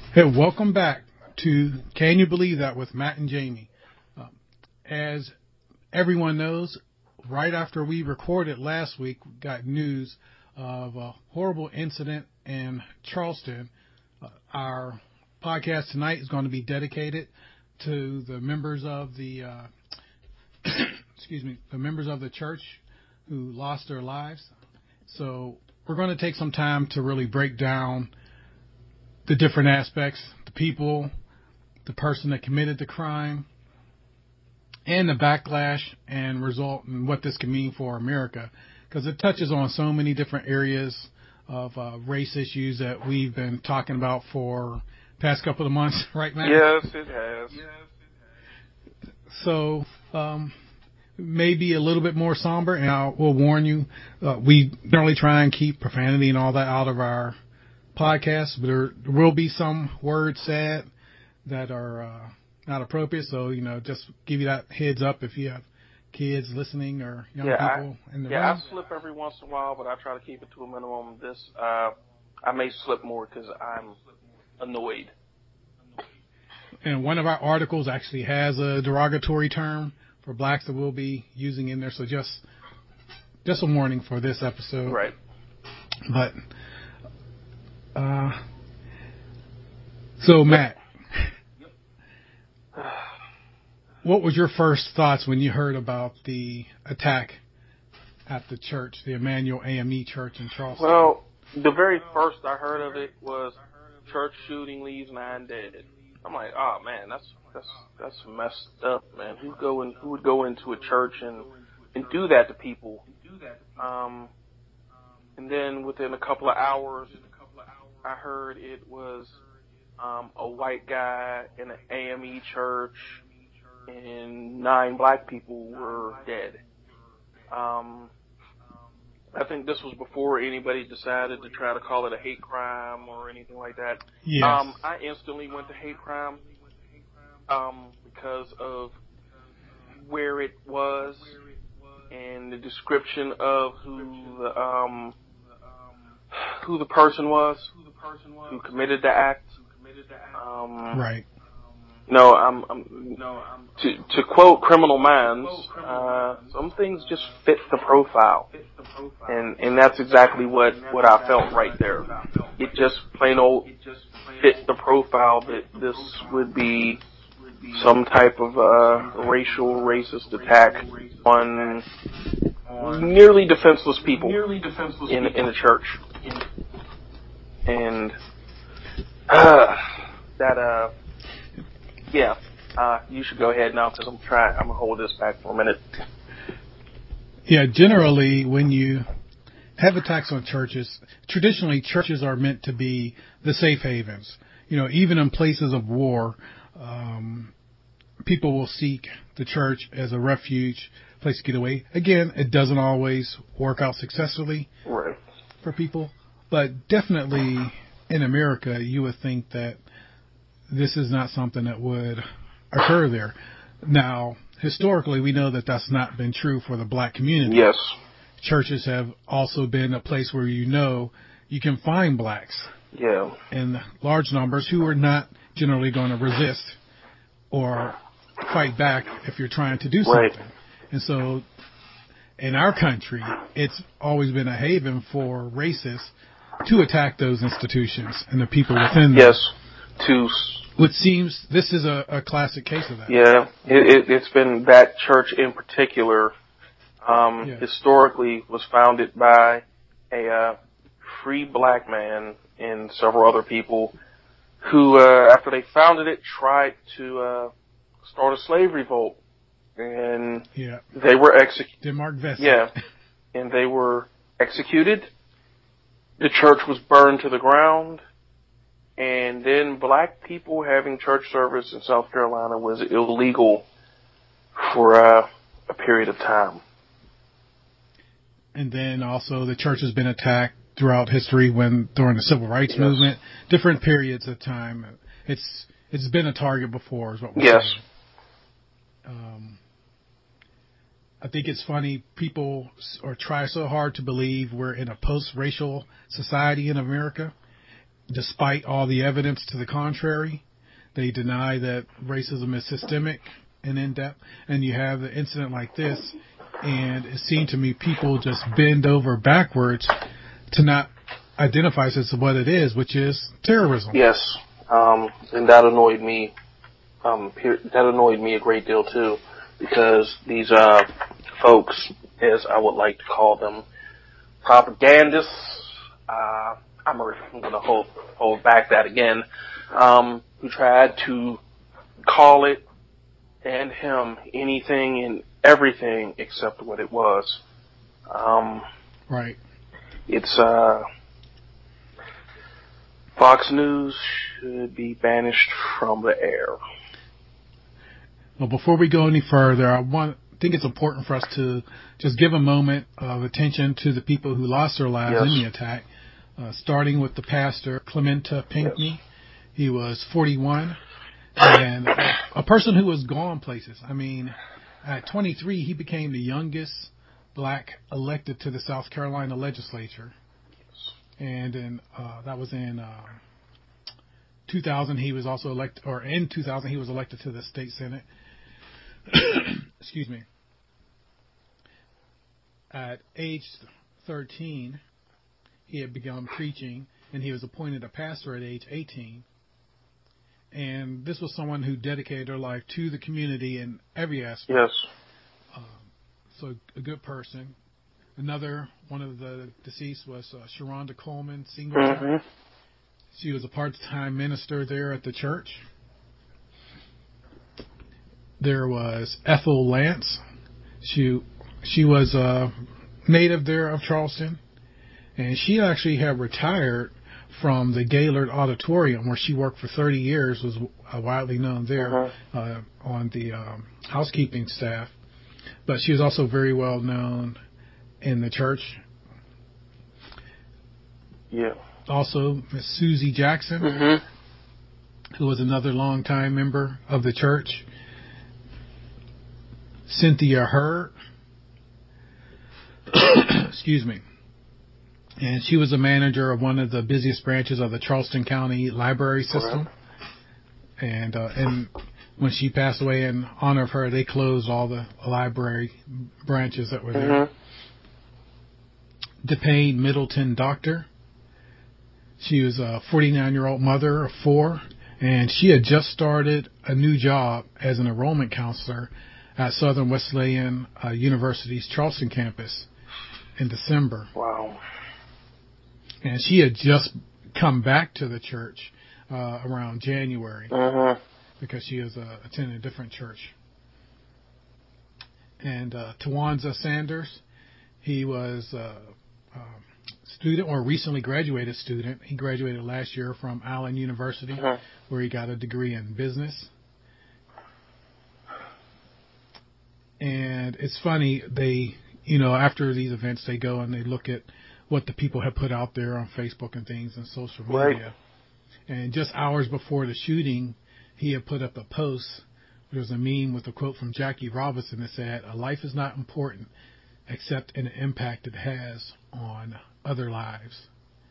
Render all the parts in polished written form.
Hey, welcome back to Can You Believe That with Matt and Jamie. As everyone knows, right after we recorded last week, we got news of a horrible incident in Charleston. Our podcast tonight is going to be dedicated to the members of the the members of the church who lost their lives. So we're going to take some time to really break down the different aspects, the people, the person that committed the crime, and the backlash and result and what this can mean for America, because it touches on so many different areas of race issues that we've been talking about for the past couple of months, right, Matt? Yes, it has. So, maybe a little bit more somber, and I will warn you, we generally try and keep profanity and all that out of our podcast, but there will be some words said that are not appropriate. So, just give you that heads up if you have kids listening or young people in the room. I slip every once in a while, but I try to keep it to a minimum. I may slip more because I'm annoyed. And one of our articles actually has a derogatory term for blacks that we'll be using in there. So just a warning for this episode. Right. But, so Matt, what was your first thoughts when you heard about the attack at the church, the Emmanuel AME Church in Charleston? Well, the very first I heard of it was church shooting leaves 9 dead. I'm like, oh man, that's messed up, man. Who would go into a church and do that to people? And then within a couple of hours, I heard it was a white guy in an AME church, and 9 black people were dead. I think this was before anybody decided to try to call it a hate crime or anything like that. Yes. I instantly went to hate crime because of where it was and the description of who the person was who committed the act. Right. To quote Criminal Minds, some things just fit the profile, and that's exactly what I felt right there. It just plain old fit the profile that this would be some type of racial racist attack on nearly defenseless people in the church, and you should go ahead now because I'm gonna hold this back for a minute. Yeah, generally when you have attacks on churches, traditionally churches are meant to be the safe havens. Even in places of war, people will seek the church as a refuge, place to get away. Again, it doesn't always work out successfully for people, but definitely in America, you would think that this is not something that would occur there. Now, historically, we know that that's not been true for the black community. Yes. Churches have also been a place where you can find blacks in large numbers who are not generally going to resist or fight back if you're trying to do something. Right. And so in our country, it's always been a haven for racists to attack those institutions and the people within them. Yes. Which seems this is a classic case of that. Yeah, it's been that church in particular. Historically was founded by a free black man and several other people who, after they founded it, tried to start a slave revolt, and they were executed. Denmark Vesey. Yeah, and they were executed. The church was burned to the ground. And then black people having church service in South Carolina was illegal for a period of time. And then also the church has been attacked throughout history during the civil rights movement, different periods of time. It's been a target before is what we're saying. I think it's funny people try so hard to believe we're in a post-racial society in America. despite all the evidence to the contrary. They deny that racism is systemic and in-depth. And you have an incident like this, and it seemed to me people just bend over backwards to not identify this as what it is, which is terrorism. Yes, and that annoyed me. That annoyed me a great deal too, because these folks, as I would like to call them, propagandists. I'm going to hold back that again. Who tried to call it and him anything and everything except what it was. Right. It's Fox News should be banished from the air. Well, before we go any further, I think it's important for us to just give a moment of attention to the people who lost their lives in the attack, starting with the pastor, Clementa Pinckney. Yes. He was 41 and a person who was gone places. I mean, at 23, he became the youngest black elected to the South Carolina legislature. Yes. And that was in 2000. He was also elected, or in 2000, he was elected to the state senate. Excuse me. At age 13, he had begun preaching, and he was appointed a pastor at age 18. And this was someone who dedicated their life to the community in every aspect. Yes. So a good person. Another one of the deceased was Sharonda Coleman Singleton. Mm-hmm. She was a part-time minister there at the church. There was Ethel Lance. She was a native there of Charleston, and she actually had retired from the Gaylord Auditorium, where she worked for 30 years, was widely known there on the housekeeping staff. But she was also very well known in the church. Yeah. Also, Miss Susie Jackson, who was another longtime member of the church. Cynthia Hurd, excuse me, and she was a manager of one of the busiest branches of the Charleston County Library System. And when she passed away, in honor of her, they closed all the library branches that were there. DePayne Middleton Doctor. She was a 49-year-old mother of 4, and she had just started a new job as an enrollment counselor at Southern Wesleyan University's Charleston campus in December. Wow. And she had just come back to the church around January because she was attending a different church. And Tawanza Sanders, he was a student or recently graduated student. He graduated last year from Allen University where he got a degree in business. And it's funny, they, after these events, they go and they look at what the people have put out there on Facebook and things and social media. Right. And just hours before the shooting, he had put up a post. There was a meme with a quote from Jackie Robinson that said, "A life is not important except in the impact it has on other lives."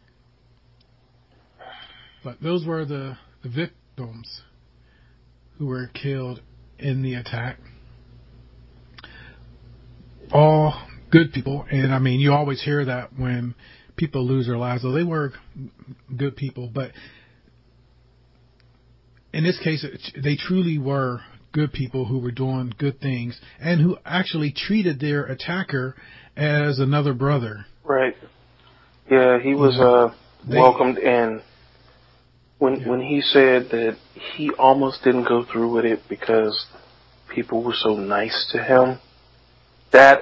But those were the victims who were killed in the attack. All good people, and I mean, you always hear that when people lose their lives. So they were good people, but in this case, they truly were good people who were doing good things and who actually treated their attacker as another brother. Right. Yeah, he was welcomed in. When he said that he almost didn't go through with it because people were so nice to him. That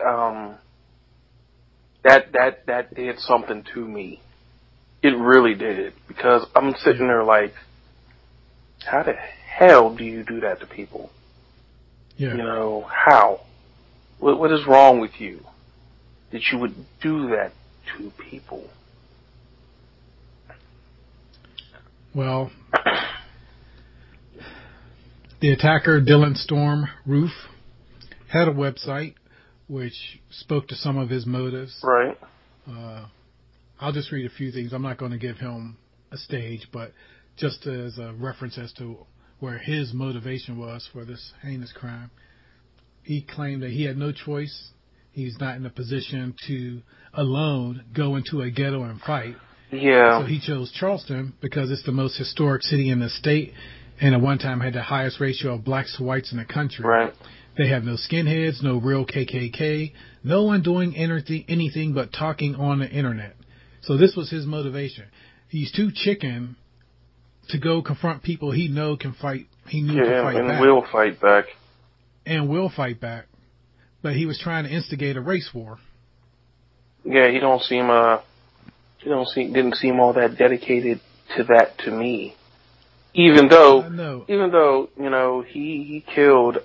did something to me. It really did, because I'm sitting there like, how the hell do you do that to people? Yeah. How? What is wrong with you that you would do that to people? Well, the attacker, Dylan Storm Roof, had a website which spoke to some of his motives. Right. I'll just read a few things. I'm not going to give him a stage, but just as a reference as to where his motivation was for this heinous crime. He claimed that he had no choice. He's not in a position to alone go into a ghetto and fight. Yeah. So he chose Charleston because it's the most historic city in the state, and at one time had the highest ratio of blacks to whites in the country. Right. They have no skinheads, no real KKK, no one doing anything but talking on the internet. So this was his motivation. He's too chicken to go confront people he know can fight. He knew can fight and back. will fight back. And will fight back. But he was trying to instigate a race war. Yeah, he didn't seem all that dedicated to that to me. Even though, he killed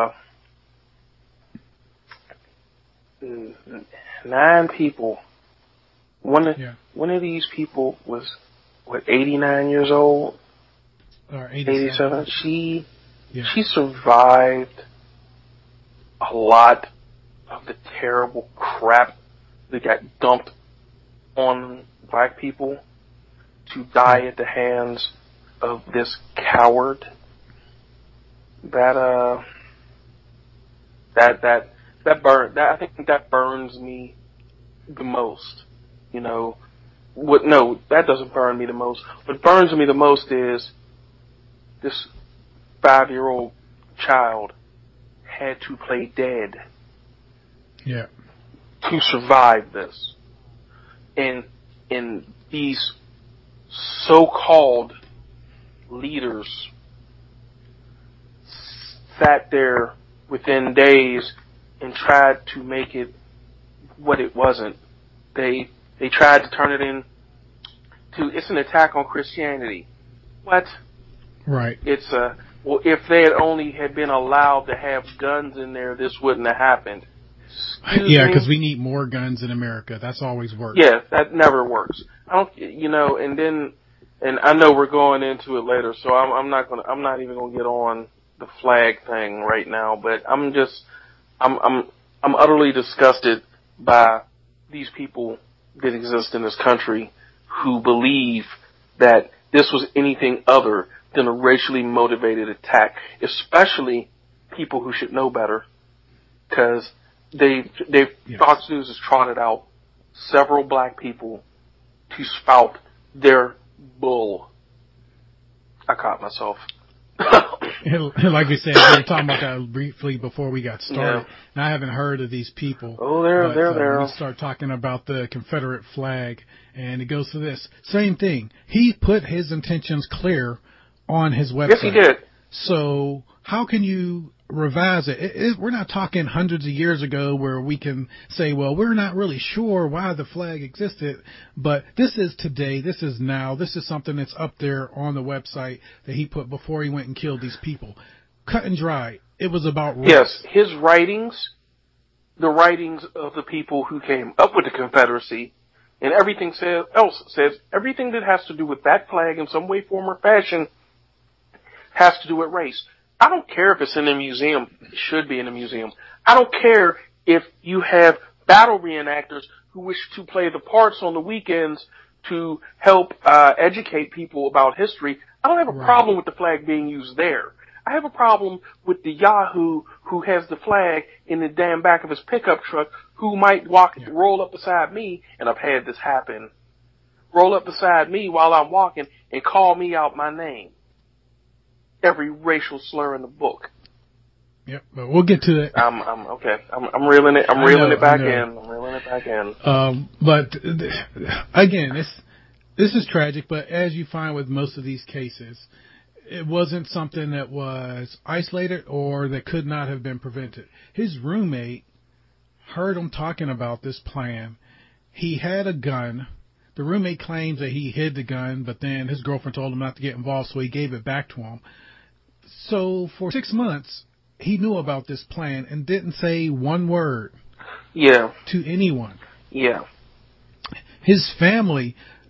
9 people. One of these people was 89 years old, or 87. She survived a lot of the terrible crap that got dumped on black people to die at the hands of this coward. I think that burns me the most. No, that doesn't burn me the most. What burns me the most is this 5-year-old child had to play dead. Yeah. To survive this. And these so-called leaders sat there within days and tried to make it what it wasn't. They tried to turn it it's an attack on Christianity. What? Right. It's if they had only been allowed to have guns in there, this wouldn't have happened. Because we need more guns in America. That's always worked. Yeah, that never works. And I know we're going into it later, so I'm not even gonna get on the flag thing right now, but I'm utterly disgusted by these people that exist in this country who believe that this was anything other than a racially motivated attack, especially people who should know better, because Fox News has trotted out several black people to spout their bull. I caught myself. Like we said, we were talking about that briefly before we got started. Yeah. And I haven't heard of these people. Oh, they're there. We start talking about the Confederate flag, and it goes to this. Same thing. He put his intentions clear on his website. Yes, he did. So how can you revise it? We're not talking hundreds of years ago where we can say, well, we're not really sure why the flag existed, but this is today, this is now, this is something that's up there on the website that he put before he went and killed these people. Cut and dry. It was about race. Yes, his writings, the writings of the people who came up with the Confederacy, and everything else says everything that has to do with that flag in some way, form, or fashion has to do with race. I don't care if it's in a museum. It should be in a museum. I don't care if you have battle reenactors who wish to play the parts on the weekends to help educate people about history. I don't have a problem with the flag being used there. I have a problem with the yahoo who has the flag in the damn back of his pickup truck who might roll up beside me, and I've had this happen, roll up beside me while I'm walking and call me out my name. Every racial slur in the book. Yep, but we'll get to it. I'm okay. I'm reeling it. I'm reeling it back in. But again, this is tragic. But as you find with most of these cases, it wasn't something that was isolated or that could not have been prevented. His roommate heard him talking about this plan. He had a gun. The roommate claims that he hid the gun, but then his girlfriend told him not to get involved, so he gave it back to him. So for 6 months, he knew about this plan and didn't say one word to anyone. Yeah. His family,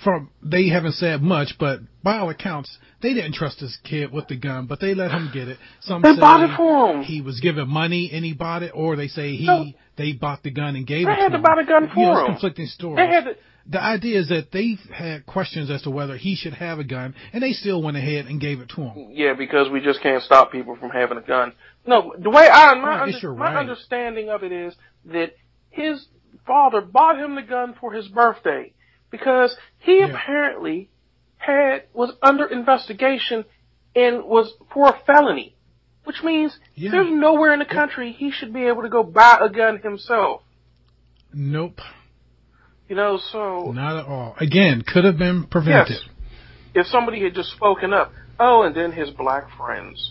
they haven't said much, but by all accounts, they didn't trust this kid with the gun, but they let him get it. Some They say bought it for him. he was given money and he bought it, or they say they bought the gun and gave They it to had him. to buy the gun for It's him. conflicting stories. They had to. The idea is that they've had questions as to whether he should have a gun, and they still went ahead and gave it to him. Yeah, because we just can't stop people from having a gun. No, the way my understanding of it is that his father bought him the gun for his birthday because he apparently was under investigation and was for a felony, which means there's nowhere in the country he should be able to go buy a gun himself. Nope. So... Not at all. Again, could have been prevented. Yes. If somebody had just spoken up. Oh, and then his black friends.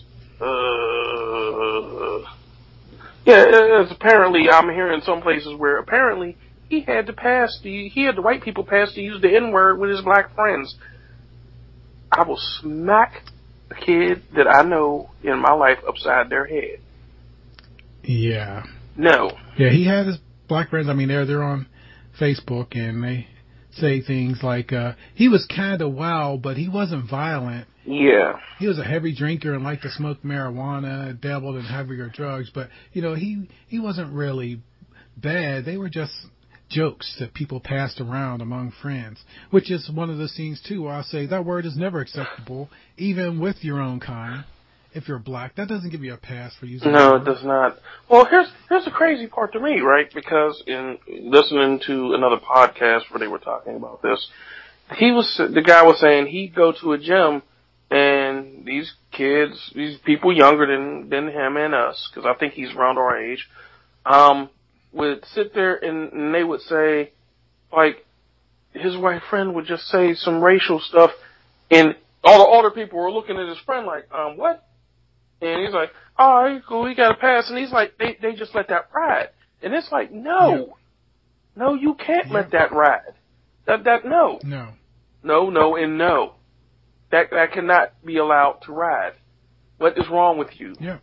It's apparently, I'm hearing some places where apparently he had the white people pass to use the N-word with his black friends. I will smack a kid that I know in my life upside their head. Yeah. No. Yeah, he had his black friends. I mean, they're on Facebook, and they say things like he was kind of wild, but he wasn't violent. Yeah. He was a heavy drinker and liked to smoke marijuana, dabbled in heavier drugs, but he wasn't really bad. They were just jokes that people passed around among friends, which is one of the things too where I say that word is never acceptable, even with your own kind. If you're black, that doesn't give you a pass for using. No, it does not. Well, here's the crazy part to me, right? Because in listening to another podcast where they were talking about this, the guy was saying he'd go to a gym and these people younger than him and us, because I think he's around our age, would sit there and they would say, like, his white friend would just say some racial stuff, and all the older people were looking at his friend like, what? And he's like, all right, cool, he got a pass. And he's like, they just let that ride. And it's like, no, you can't let that ride. No. No, and no. That cannot be allowed to ride. What is wrong with you? Yeah.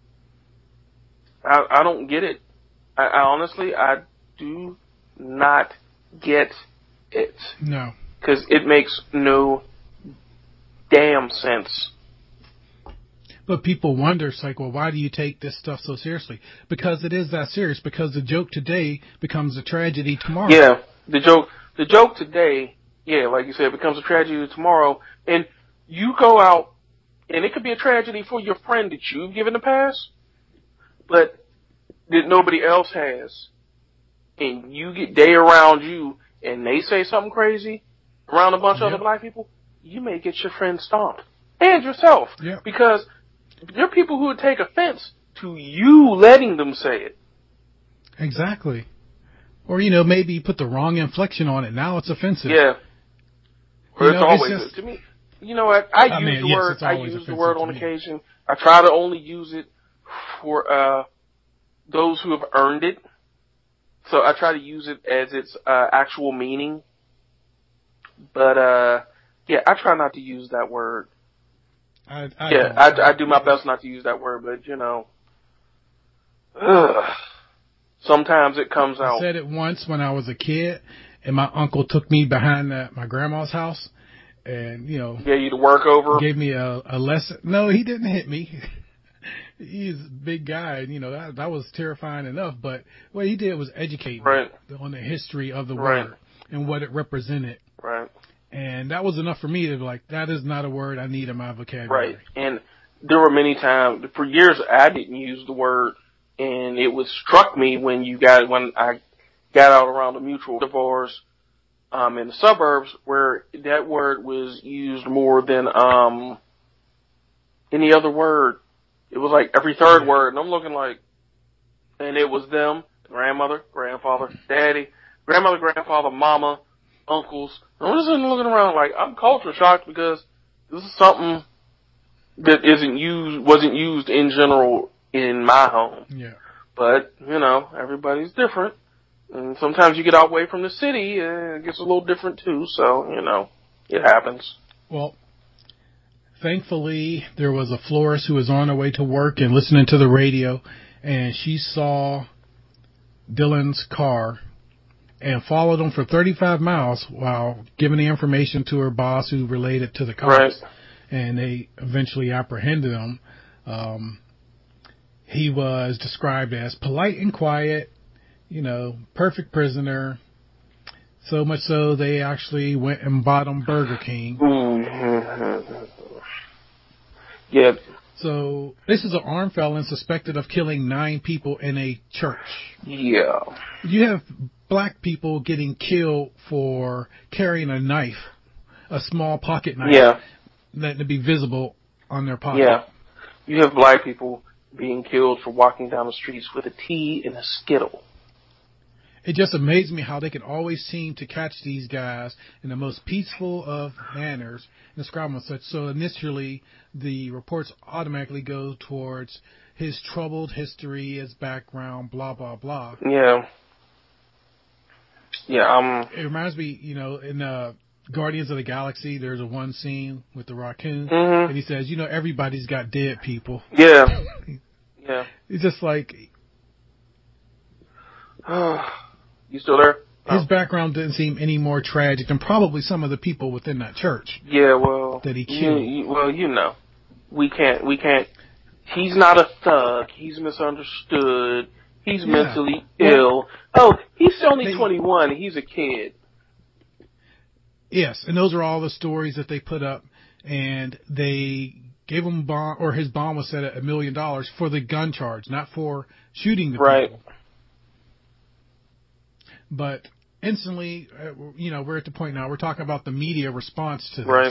I don't get it. I honestly, I do not get it. No. Because it makes no damn sense. But people wonder, it's like, well, why do you take this stuff so seriously? Because it is that serious. Because the joke today becomes a tragedy tomorrow. Yeah, the joke today, like you said, becomes a tragedy tomorrow. And you go out, and it could be a tragedy for your friend that you've given a pass, but that nobody else has. And they around you, and they say something crazy around a bunch of other black people, you may get your friend stomped. And yourself. Yep. Because there are people who would take offense to you letting them say it. Exactly. Or, maybe you put the wrong inflection on it. Now it's offensive. Yeah. Or it's always, to me, you know what? I use the word on occasion. I try to only use it for those who have earned it. So I try to use it as its actual meaning. But, I try not to use that word. I do my best not to use that word, but sometimes it comes out. I said it once when I was a kid, and my uncle took me behind my grandma's house, and gave you the work over. Gave me a lesson. No, he didn't hit me. He's a big guy, and that was terrifying enough. But what he did was educate me on the history of the word and what it represented. Right. And that was enough for me to be like, that is not a word I need in my vocabulary. Right. And there were many times, for years, I didn't use the word, and it struck me when I got out around the mutual divorce, in the suburbs, where that word was used more than, any other word. It was like every third word, and I'm looking like, and it was them, grandmother, grandfather, daddy, grandmother, grandfather, mama, uncles. I'm just looking around like I'm culture shocked because this is something that wasn't used in general in my home. Yeah. But, everybody's different. And sometimes you get away from the city and it gets a little different too. So, it happens. Well, thankfully there was a florist who was on her way to work and listening to the radio, and she saw Dylan's car and followed them for 35 miles while giving the information to her boss who relayed it to the cops. Right. And they eventually apprehended him. He was described as polite and quiet, perfect prisoner. So much so they actually went and bought him Burger King. Yeah. So this is an armed felon suspected of killing 9 people in a church. Yeah. You have black people getting killed for carrying a knife, a small pocket knife, Yeah. that to be visible on their pocket. Yeah. You have black people being killed for walking down the streets with a tea and a Skittle. It just amazed me how they can always seem to catch these guys in the most peaceful of manners and describe them as such. So initially, the reports automatically go towards his troubled history, his background, blah, blah, blah. Yeah. Yeah, It reminds me, in Guardians of the Galaxy, there's a one scene with the raccoon, mm-hmm. and he says, everybody's got dead people. Yeah. Yeah. It's just like... You still there? His background didn't seem any more tragic than probably some of the people within that church. Yeah, well... That he killed. We can't... He's not a thug. He's misunderstood. He's mentally ill. Oh, he's only 21. He's a kid. Yes, and those are all the stories that they put up, and they gave him bond, or his bond was set at $1 million for the gun charge, not for shooting the people. But instantly, we're at the point now, we're talking about the media response to this. Right.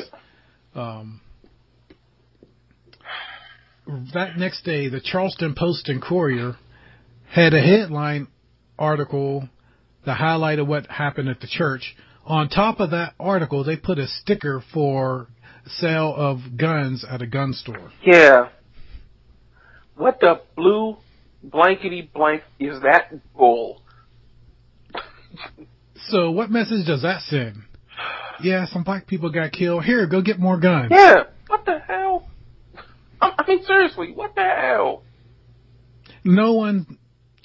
That next day, the Charleston Post and Courier had a headline article that highlighted what happened at the church. On top of that article, they put a sticker for sale of guns at a gun store. Yeah. What the blue blankety blank is that bull? So what message does that send? Yeah, some black people got killed. Here, go get more guns. Yeah. What the hell? I mean, seriously, what the hell? No one,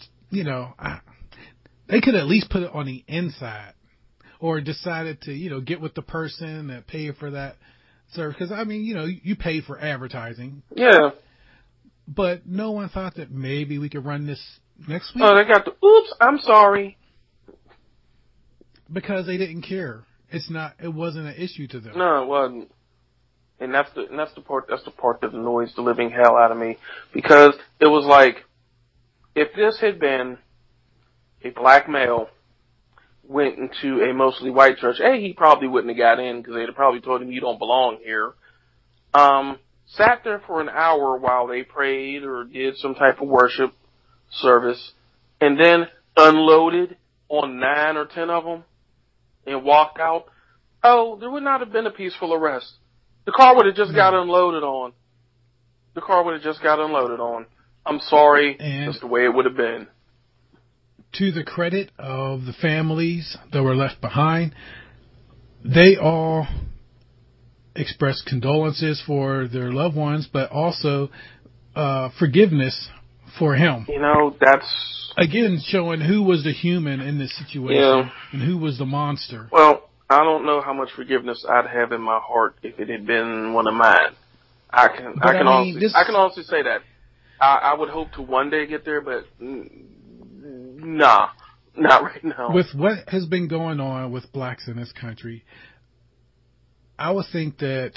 they could at least put it on the inside. Or decided to, get with the person that paid for that service. Because, you pay for advertising. Yeah. But no one thought that maybe we could run this next week. Oh, they got oops, I'm sorry. Because they didn't care. It wasn't an issue to them. No, it wasn't. And that's the part that annoys the living hell out of me. Because it was like, if this had been a black male went into a mostly white church, he probably wouldn't have got in because they'd have probably told him you don't belong here. Sat there for an hour while they prayed or did some type of worship service, and then unloaded on 9 or 10 of them and walked out. Oh, there would not have been a peaceful arrest. The car would have just got unloaded on. I'm sorry, that's the way it would have been. To the credit of the families that were left behind, they all expressed condolences for their loved ones, but also forgiveness for him. That's... Again, showing who was the human in this situation and who was the monster. Well, I don't know how much forgiveness I'd have in my heart if it had been one of mine. I can honestly say that. I would hope to one day get there, but... Nah, not right now. With what has been going on with blacks in this country, I would think that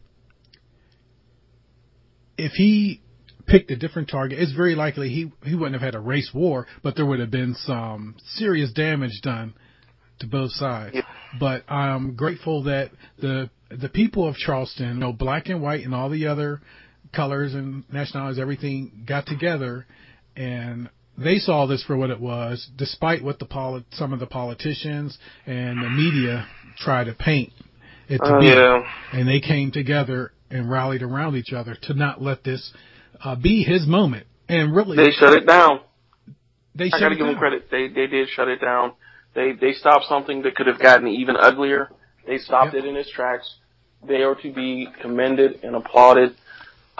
if he picked a different target, it's very likely he wouldn't have had a race war, but there would have been some serious damage done to both sides. Yeah. But I'm grateful that the people of Charleston, black and white and all the other colors and nationalities, everything got together and they saw this for what it was, despite what some of the politicians and the media try to paint it to be. Yeah. And they came together and rallied around each other to not let this be his moment. And really, they shut it down. I gotta give them credit. They did shut it down. They stopped something that could have gotten even uglier. They stopped it in its tracks. They are to be commended and applauded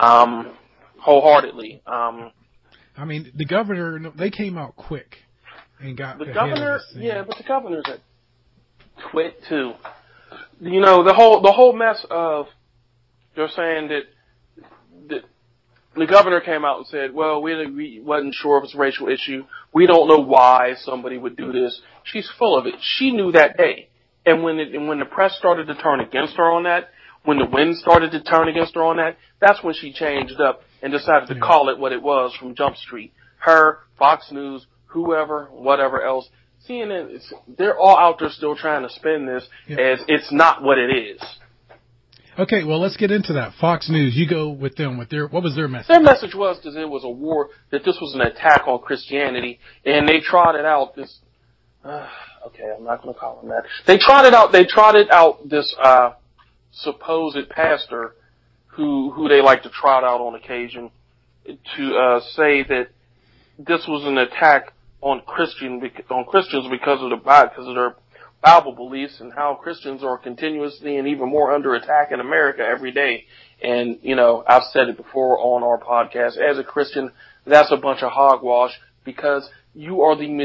wholeheartedly. The governor, they came out quick. and got the ahead governor. of this thing. Yeah, but the governor's a twit too. You know, the whole mess of they're saying that the governor came out and said, well, we wasn't sure if it's a racial issue. We don't know why somebody would do this. She's full of it. She knew that day. And when the press started to turn against her on that, when the wind started to turn against her on that, that's when she changed up and decided to call it what it was from Jump Street. Her, Fox News, whoever, whatever else. CNN, they're all out there still trying to spin this as it's not what it is. Okay, well, let's get into that. Fox News, you go with them. What was their message? Their message was that it was a war, that this was an attack on Christianity, and they trotted out this. Okay, I'm not going to call him that. They trotted out this supposed pastor who they like to trot out on occasion to say that this was an attack on Christians because of their Bible beliefs and how Christians are continuously and even more under attack in America every day. And, you know, I've said it before on our podcast, as a Christian, that's a bunch of hogwash because we are the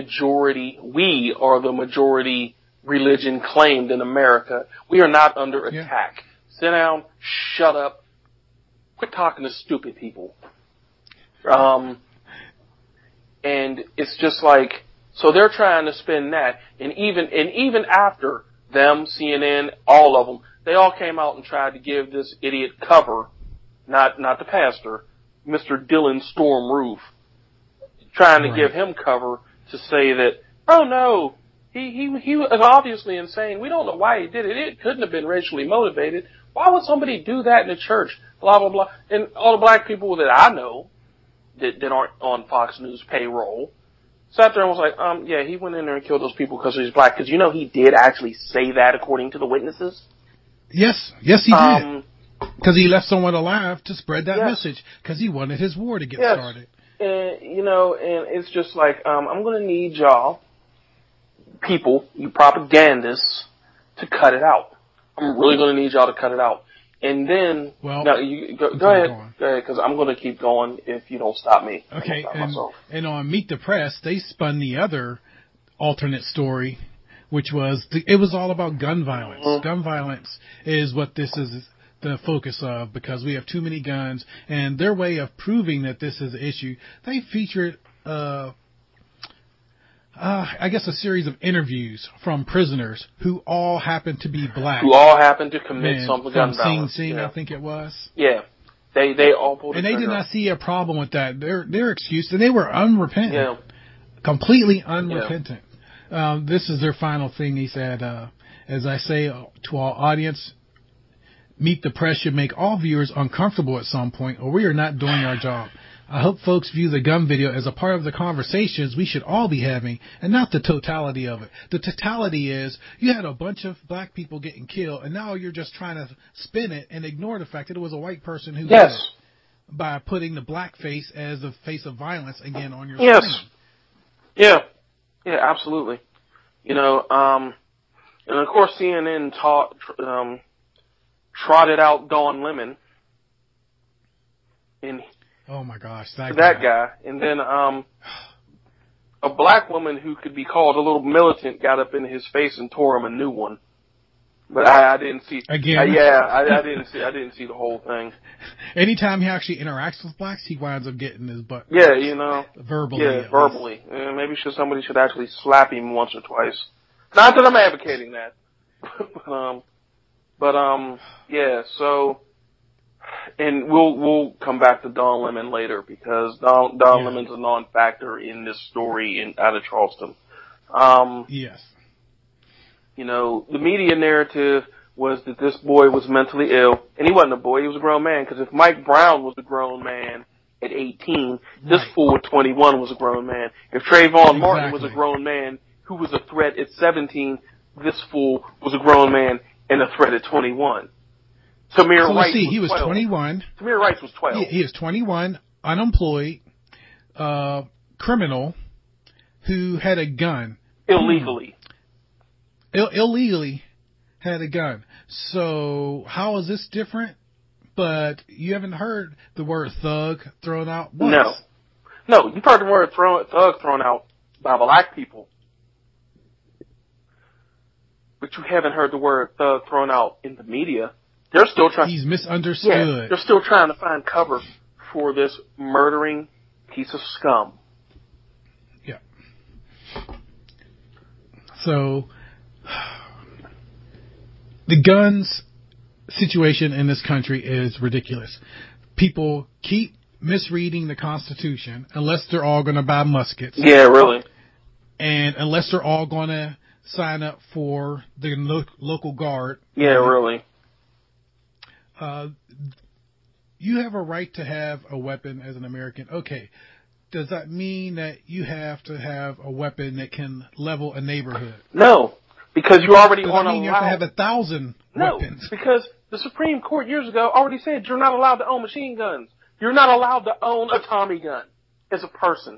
majority religion claimed in America. We are not under attack. Sit down, shut up, quit talking to stupid people. And it's just like, so they're trying to spin that, and even after them, CNN, all of them, they all came out and tried to give this idiot cover, not the pastor, Mr. Dylan Storm Roof, trying to give him cover to say that, oh no, he was obviously insane. We don't know why he did it. It couldn't have been racially motivated. Why would somebody do that in a church? Blah blah blah. And all the black people that I know that aren't on Fox News payroll sat there and was like, yeah, he went in there and killed those people because he's black. Because you know he did actually say that according to the witnesses. Yes, he did. Because he left someone alive to spread that message. Because he wanted his war to get started. And you know, and it's just like, I'm going to need y'all, people, you propagandists, to cut it out. I'm really going to need y'all to cut it out. And then, no, you go ahead, because I'm going to keep going if you don't stop me. Okay, and on Meet the Press, they spun the other alternate story, which was, it was all about gun violence. Mm-hmm. Gun violence is what this is the focus of, because we have too many guns, and their way of proving that this is an issue, they featured, I guess, a series of interviews from prisoners who all happen to be black. Who all happen to commit some gun violence. From Sing Sing, I think it was. Yeah. They all pulled the trigger. And they did not see a problem with that. Their excuse, and they were unrepentant. Yeah. Completely unrepentant. Yeah. This is their final thing. He said, as I say to our audience, Meet the Press should make all viewers uncomfortable at some point, or we are not doing our job. I hope folks view the gun video as a part of the conversations we should all be having, and not the totality of it. The totality is, you had a bunch of black people getting killed, and now you're just trying to spin it and ignore the fact that it was a white person who did it, by putting the black face as the face of violence again on your screen. Yeah, absolutely. You know, and of course CNN trotted out Don Lemon. And oh my gosh, that guy. And then a black woman who could be called a little militant got up in his face and tore him a new one. But I didn't see again. I didn't see the whole thing. Anytime he actually interacts with blacks, he winds up getting his butt. Yeah, you know, verbally. Yeah, verbally. Maybe somebody should actually slap him once or twice. Not that I'm advocating that, but yeah. So, and we'll come back to Don Lemon later, because Don Lemon's a non-factor in this story out of Charleston. Yes. You know, the media narrative was that this boy was mentally ill, and he wasn't a boy, he was a grown man, because if Mike Brown was a grown man at 18, this fool at 21 was a grown man. If Trayvon Martin was a grown man who was a threat at 17, this fool was a grown man and a threat at 21. Tamir Rice was 21. Tamir Rice was 12. He was 21, unemployed, criminal, who had a gun. Illegally. Illegally had a gun. So how is this different? But you haven't heard the word thug thrown out once. No, you've heard the word thug thrown out by black people. But you haven't heard the word thug thrown out in the media. They're still trying. He's misunderstood. Yeah, they're still trying to find cover for this murdering piece of scum. Yeah. So, the guns situation in this country is ridiculous. People keep misreading the Constitution unless they're all going to buy muskets. Yeah, really. And unless they're all going to sign up for the local guard. Yeah, really. You have a right to have a weapon as an American. Okay. Does that mean that you have to have a weapon that can level a neighborhood? No, because you already Does aren't that mean you allowed. have to have 1,000 weapons? No, because the Supreme Court years ago already said you're not allowed to own machine guns. You're not allowed to own a Tommy gun as a person.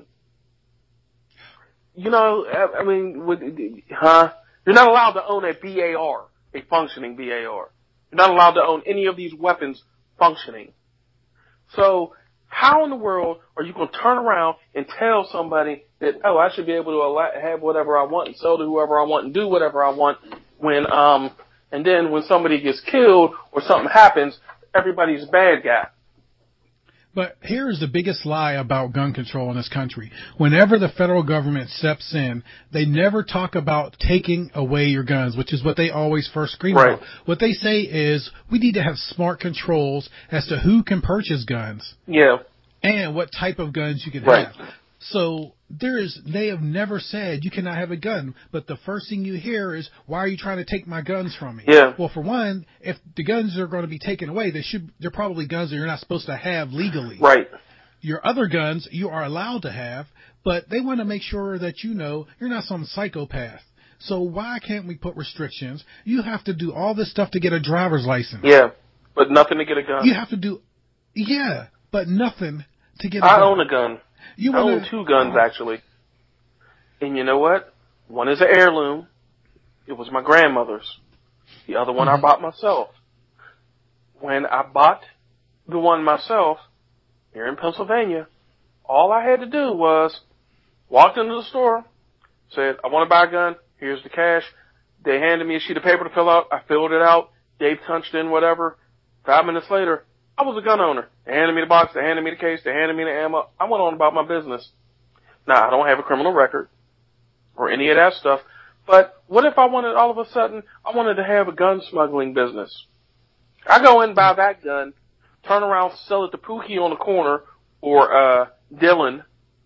You know, I mean, You're not allowed to own a BAR, a functioning BAR. You're not allowed to own any of these weapons functioning. So, how in the world are you going to turn around and tell somebody that, oh, I should be able to have whatever I want and sell to whoever I want and do whatever I want when, and then when somebody gets killed or something happens, everybody's a bad guy. But here's the biggest lie about gun control in this country. Whenever the federal government steps in, they never talk about taking away your guns, which is what they always first scream about. What they say is, we need to have smart controls as to who can purchase guns. Yeah. And what type of guns you can have. So they have never said you cannot have a gun, but the first thing you hear is, why are you trying to take my guns from me? Yeah. Well, for one, if the guns are going to be taken away, they're probably guns that you're not supposed to have legally. Right. Your other guns you are allowed to have, but they want to make sure that you know you're not some psychopath. So why can't we put restrictions? You have to do all this stuff to get a driver's license. Yeah, but nothing to get a gun. You have to do, but nothing to get a gun. I own a gun. I own 2 guns, actually. And you know what? One is an heirloom. It was my grandmother's. The other one I bought myself. When I bought the one myself, here in Pennsylvania, all I had to do was walk into the store, said, I want to buy a gun, here's the cash. They handed me a sheet of paper to fill out. I filled it out. Dave punched in whatever. 5 minutes later, I was a gun owner. They handed me the box, they handed me the case, they handed me the ammo. I went on about my business. Now, I don't have a criminal record or any of that stuff, but what if I wanted, all of a sudden, I wanted to have a gun smuggling business? I go in, buy that gun, turn around, sell it to Pookie on the corner or Dylan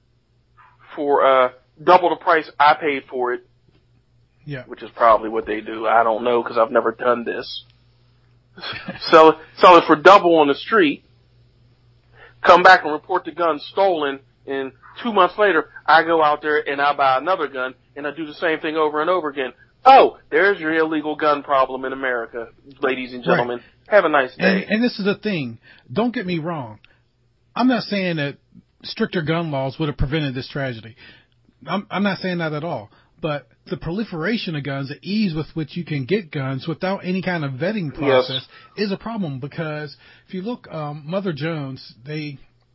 for double the price I paid for it, which is probably what they do. I don't know because I've never done this. Sell it for double on the street, come back and report the gun stolen, and 2 months later, I go out there and I buy another gun, and I do the same thing over and over again. Oh, there's your illegal gun problem in America, ladies and gentlemen. Right. Have a nice day. And this is the thing. Don't get me wrong. I'm not saying that stricter gun laws would have prevented this tragedy. I'm not saying that at all. But the proliferation of guns, the ease with which you can get guns without any kind of vetting process is a problem, because if you look, Mother Jones, do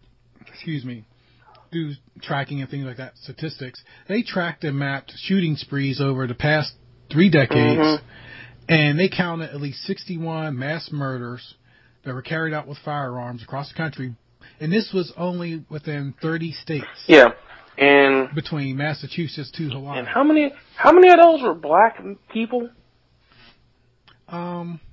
tracking and things like that, statistics. They tracked and mapped shooting sprees over the past 3 decades, and they counted at least 61 mass murders that were carried out with firearms across the country, and this was only within 30 states. Yeah. And between Massachusetts to Hawaii. And how many of those were black people? Not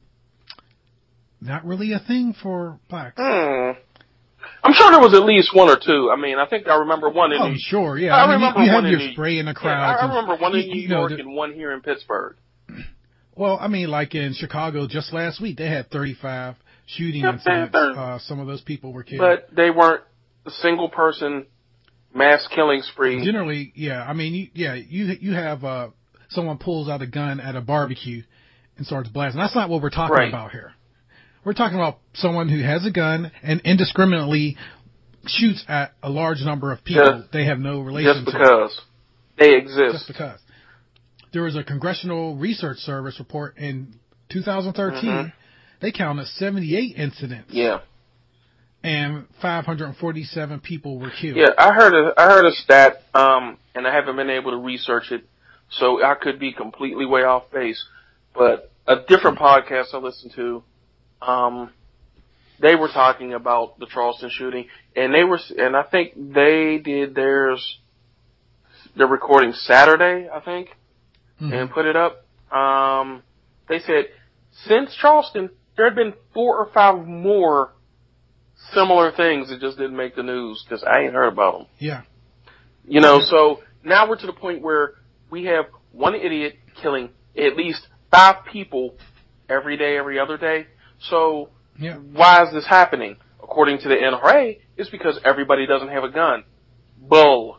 really a thing for blacks. I'm sure there was at least 1 or 2. I mean, I think I remember one in New York. Sure, yeah. I remember you have your spray in the crowd. I remember one in New York and one here in Pittsburgh. Well, I mean, like in Chicago just last week, they had 35 shooting incidents. Some of those people were killed. But they weren't a single person mass killing spree. Generally, yeah. I mean, you have someone pulls out a gun at a barbecue and starts blasting. That's not what we're talking about here. We're talking about someone who has a gun and indiscriminately shoots at a large number of people they have no relation to. Just because they exist. Just because. There was a Congressional Research Service report in 2013. They counted 78 incidents. Yeah. and 547 people were killed. Yeah, I heard a stat, and I haven't been able to research it, so I could be completely way off base. But a different podcast I listened to, they were talking about the Charleston shooting, and I think they did their recording Saturday, I think, and put it up. They said since Charleston, there had been 4 or 5 more similar things that just didn't make the news because I ain't heard about them. Yeah. You know, so now we're to the point where we have one idiot killing at least 5 people every day, every other day. So why is this happening? According to the NRA, it's because everybody doesn't have a gun. Bull.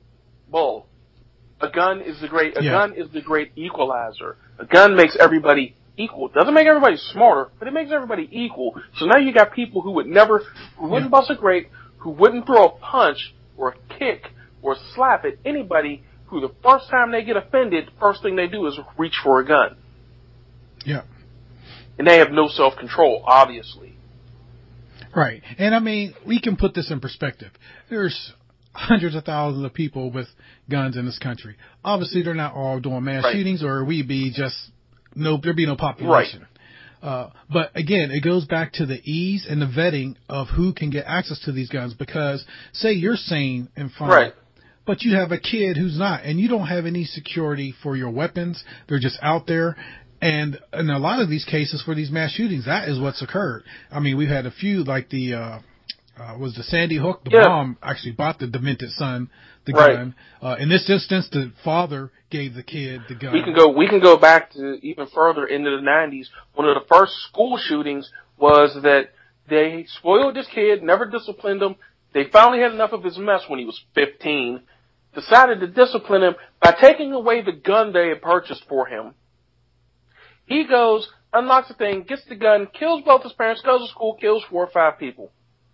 A gun is the great equalizer. A gun makes everybody equal. It doesn't make everybody smarter, but it makes everybody equal. So now you got people who wouldn't bust a grape, who wouldn't throw a punch or a kick or slap at anybody who the first time they get offended, the first thing they do is reach for a gun. Yeah. And they have no self-control, obviously. Right. And I mean, we can put this in perspective. There's hundreds of thousands of people with guns in this country. Obviously, they're not all doing mass shootings, or there'd be no population. Right. But again, it goes back to the ease and the vetting of who can get access to these guns. Because say you're sane and fine, but you have a kid who's not, and you don't have any security for your weapons. They're just out there. And in a lot of these cases for these mass shootings, that is what's occurred. I mean, we've had a few, like was the Sandy Hook. The mom actually bought the demented son the gun. In this instance, the father gave the kid the gun. We can go back to even further into the 90s. One of the first school shootings was that they spoiled this kid, never disciplined him. They finally had enough of his mess when he was 15, decided to discipline him by taking away the gun they had purchased for him. He goes, unlocks the thing, gets the gun, kills both his parents, goes to school, kills 4 or 5 people.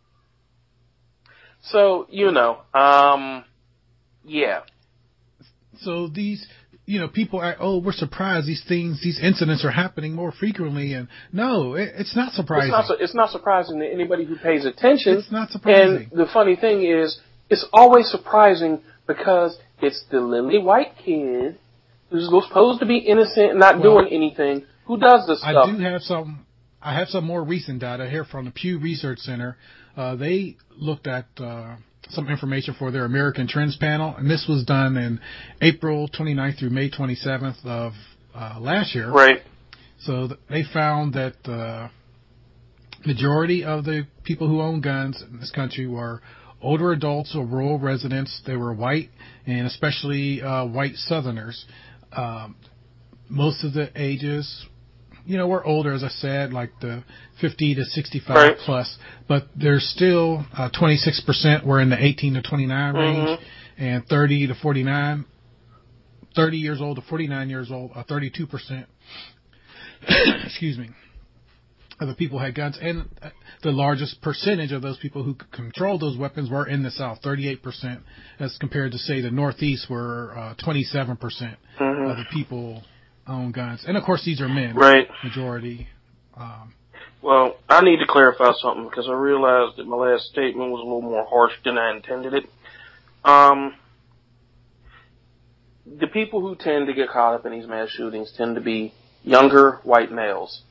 So, yeah. So these, people are, we're surprised these incidents are happening more frequently. And no, it's not surprising. It's not surprising to anybody who pays attention. It's not surprising. And the funny thing is, it's always surprising because it's the lily white kid who's supposed to be innocent and not doing anything who does this stuff. I have some more recent data here from the Pew Research Center. They looked at some information for their American Trends panel, and this was done in April 29th through May 27th of last year. Right. So they found that the majority of the people who own guns in this country were older adults or rural residents. They were white, and especially white Southerners. Most of the ages, we're older, as I said, like the 50 to 65 plus, but there's still 26% were in the 18 to 29 range, and 30 years old to 49 years old, 32%, excuse me, of the people had guns. And the largest percentage of those people who controlled those weapons were in the South, 38%, as compared to, say, the Northeast, where 27% of the people own guns. And, of course, these are men, majority. Well, I need to clarify something because I realized that my last statement was a little more harsh than I intended it. The people who tend to get caught up in these mass shootings tend to be younger white males.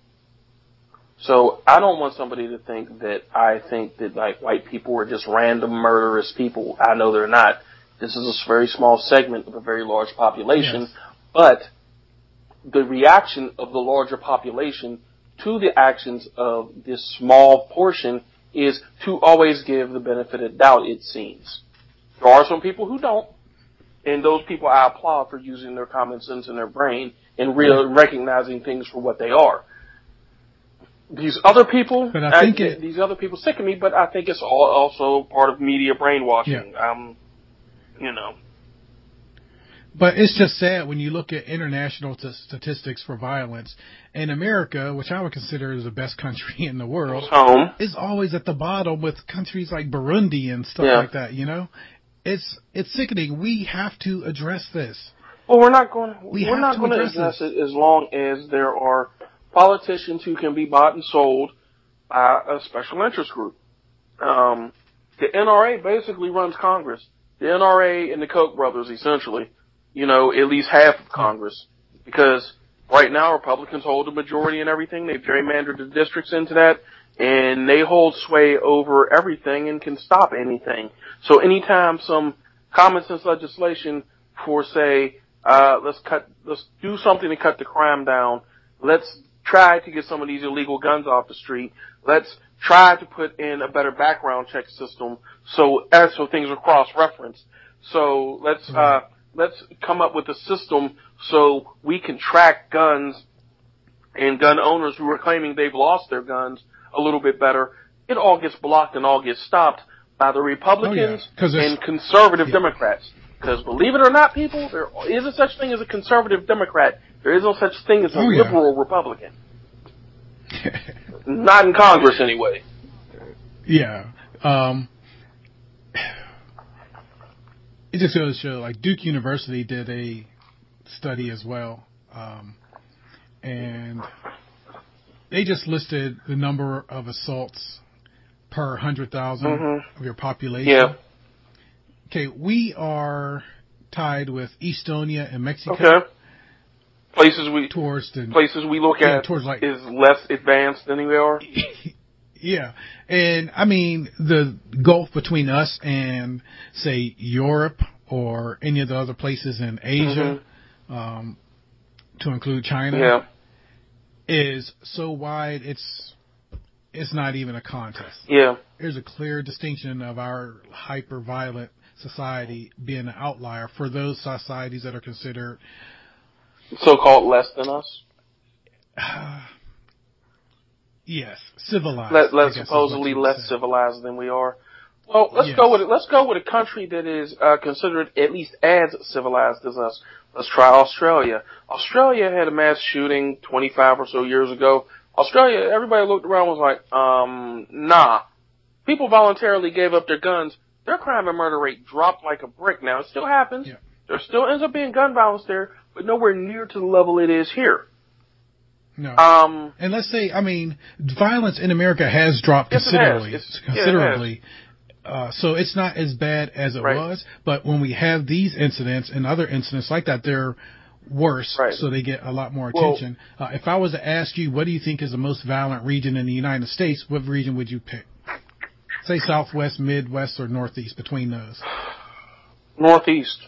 So I don't want somebody to think that I think that like white people are just random murderous people. I know they're not. This is a very small segment of a very large population, but the reaction of the larger population to the actions of this small portion is to always give the benefit of doubt, it seems. There are some people who don't, and those people I applaud for using their common sense and their brain and really recognizing things for what they are. These other people, these other people sicken me, but I think it's also part of media brainwashing. But it's just sad when you look at international statistics for violence. In America, which I would consider is the best country in the world, is always at the bottom with countries like Burundi and stuff like that, It's sickening. We have to address this. Well, we're not going to address it as long as there are politicians who can be bought and sold by a special interest group. The NRA basically runs Congress. The NRA and the Koch brothers, essentially, at least half of Congress. Because right now Republicans hold the majority in everything. They've gerrymandered the districts into that, and they hold sway over everything and can stop anything. So anytime some common sense legislation for, say, let's do something to cut the crime down, let's try to get some of these illegal guns off the street, let's try to put in a better background check system so things are cross-referenced. So let's come up with a system so we can track guns and gun owners who are claiming they've lost their guns a little bit better. It all gets blocked and all gets stopped by the Republicans and conservative Democrats. Because believe it or not, people, there isn't such thing as a conservative Democrat. There is no such thing as a liberal Republican. Not in Congress, anyway. Yeah. It just goes to show, like, Duke University did a study as well. And they just listed the number of assaults per 100,000 of your population. Yeah. Okay, we are tied with Estonia and Mexico. Okay. Places we look at is less advanced than we are. Yeah. And I mean, the gulf between us and, say, Europe or any of the other places in Asia, to include China, is so wide it's not even a contest. Yeah. There's a clear distinction of our hyper-violent society being an outlier for those societies that are considered so-called less than us. Yes, civilized. Supposedly less civilized than we are. Well, let's go with it. Let's go with a country that is considered at least as civilized as us. Let's try Australia. Australia had a mass shooting 25 or so years ago. Australia, everybody looked around and was like, nah. People voluntarily gave up their guns. Their crime and murder rate dropped like a brick. Now, it still happens. Yeah. There still ends up being gun violence there, but nowhere near to the level it is here. No. And let's say, I mean, violence in America has dropped considerably. So it's not as bad as it was, but when we have these incidents and other incidents like that, they're worse, so they get a lot more attention. If I was to ask you, what do you think is the most violent region in the United States, what region would you pick? Say Southwest, Midwest, or Northeast, between those. Northeast.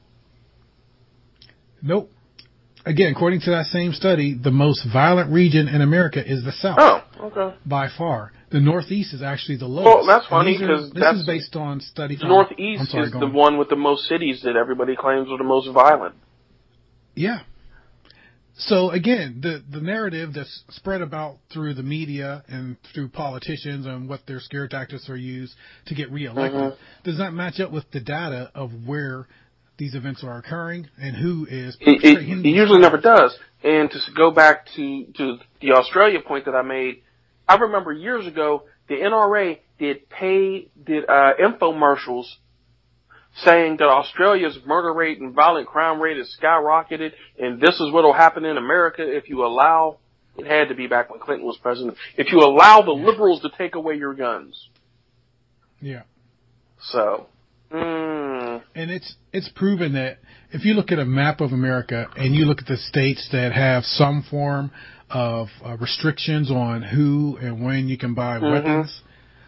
Nope. Again, according to that same study, the most violent region in America is the South. Oh, okay. By far. The Northeast is actually the lowest. Well, that's funny because this is based on study. The Northeast is the one with the most cities that everybody claims are the most violent. Yeah. So again, the narrative that's spread about through the media and through politicians and what their scare tactics are used to get reelected does not match up with the data of where these events are occurring and who is. It usually never does. And to go back to the Australia point that I made, I remember years ago the NRA did infomercials saying that Australia's murder rate and violent crime rate has skyrocketed, and this is what will happen in America if you allow, it had to be back when Clinton was president, if you allow the liberals to take away your guns. Yeah. So. And it's proven that if you look at a map of America and you look at the states that have some form of restrictions on who and when you can buy weapons,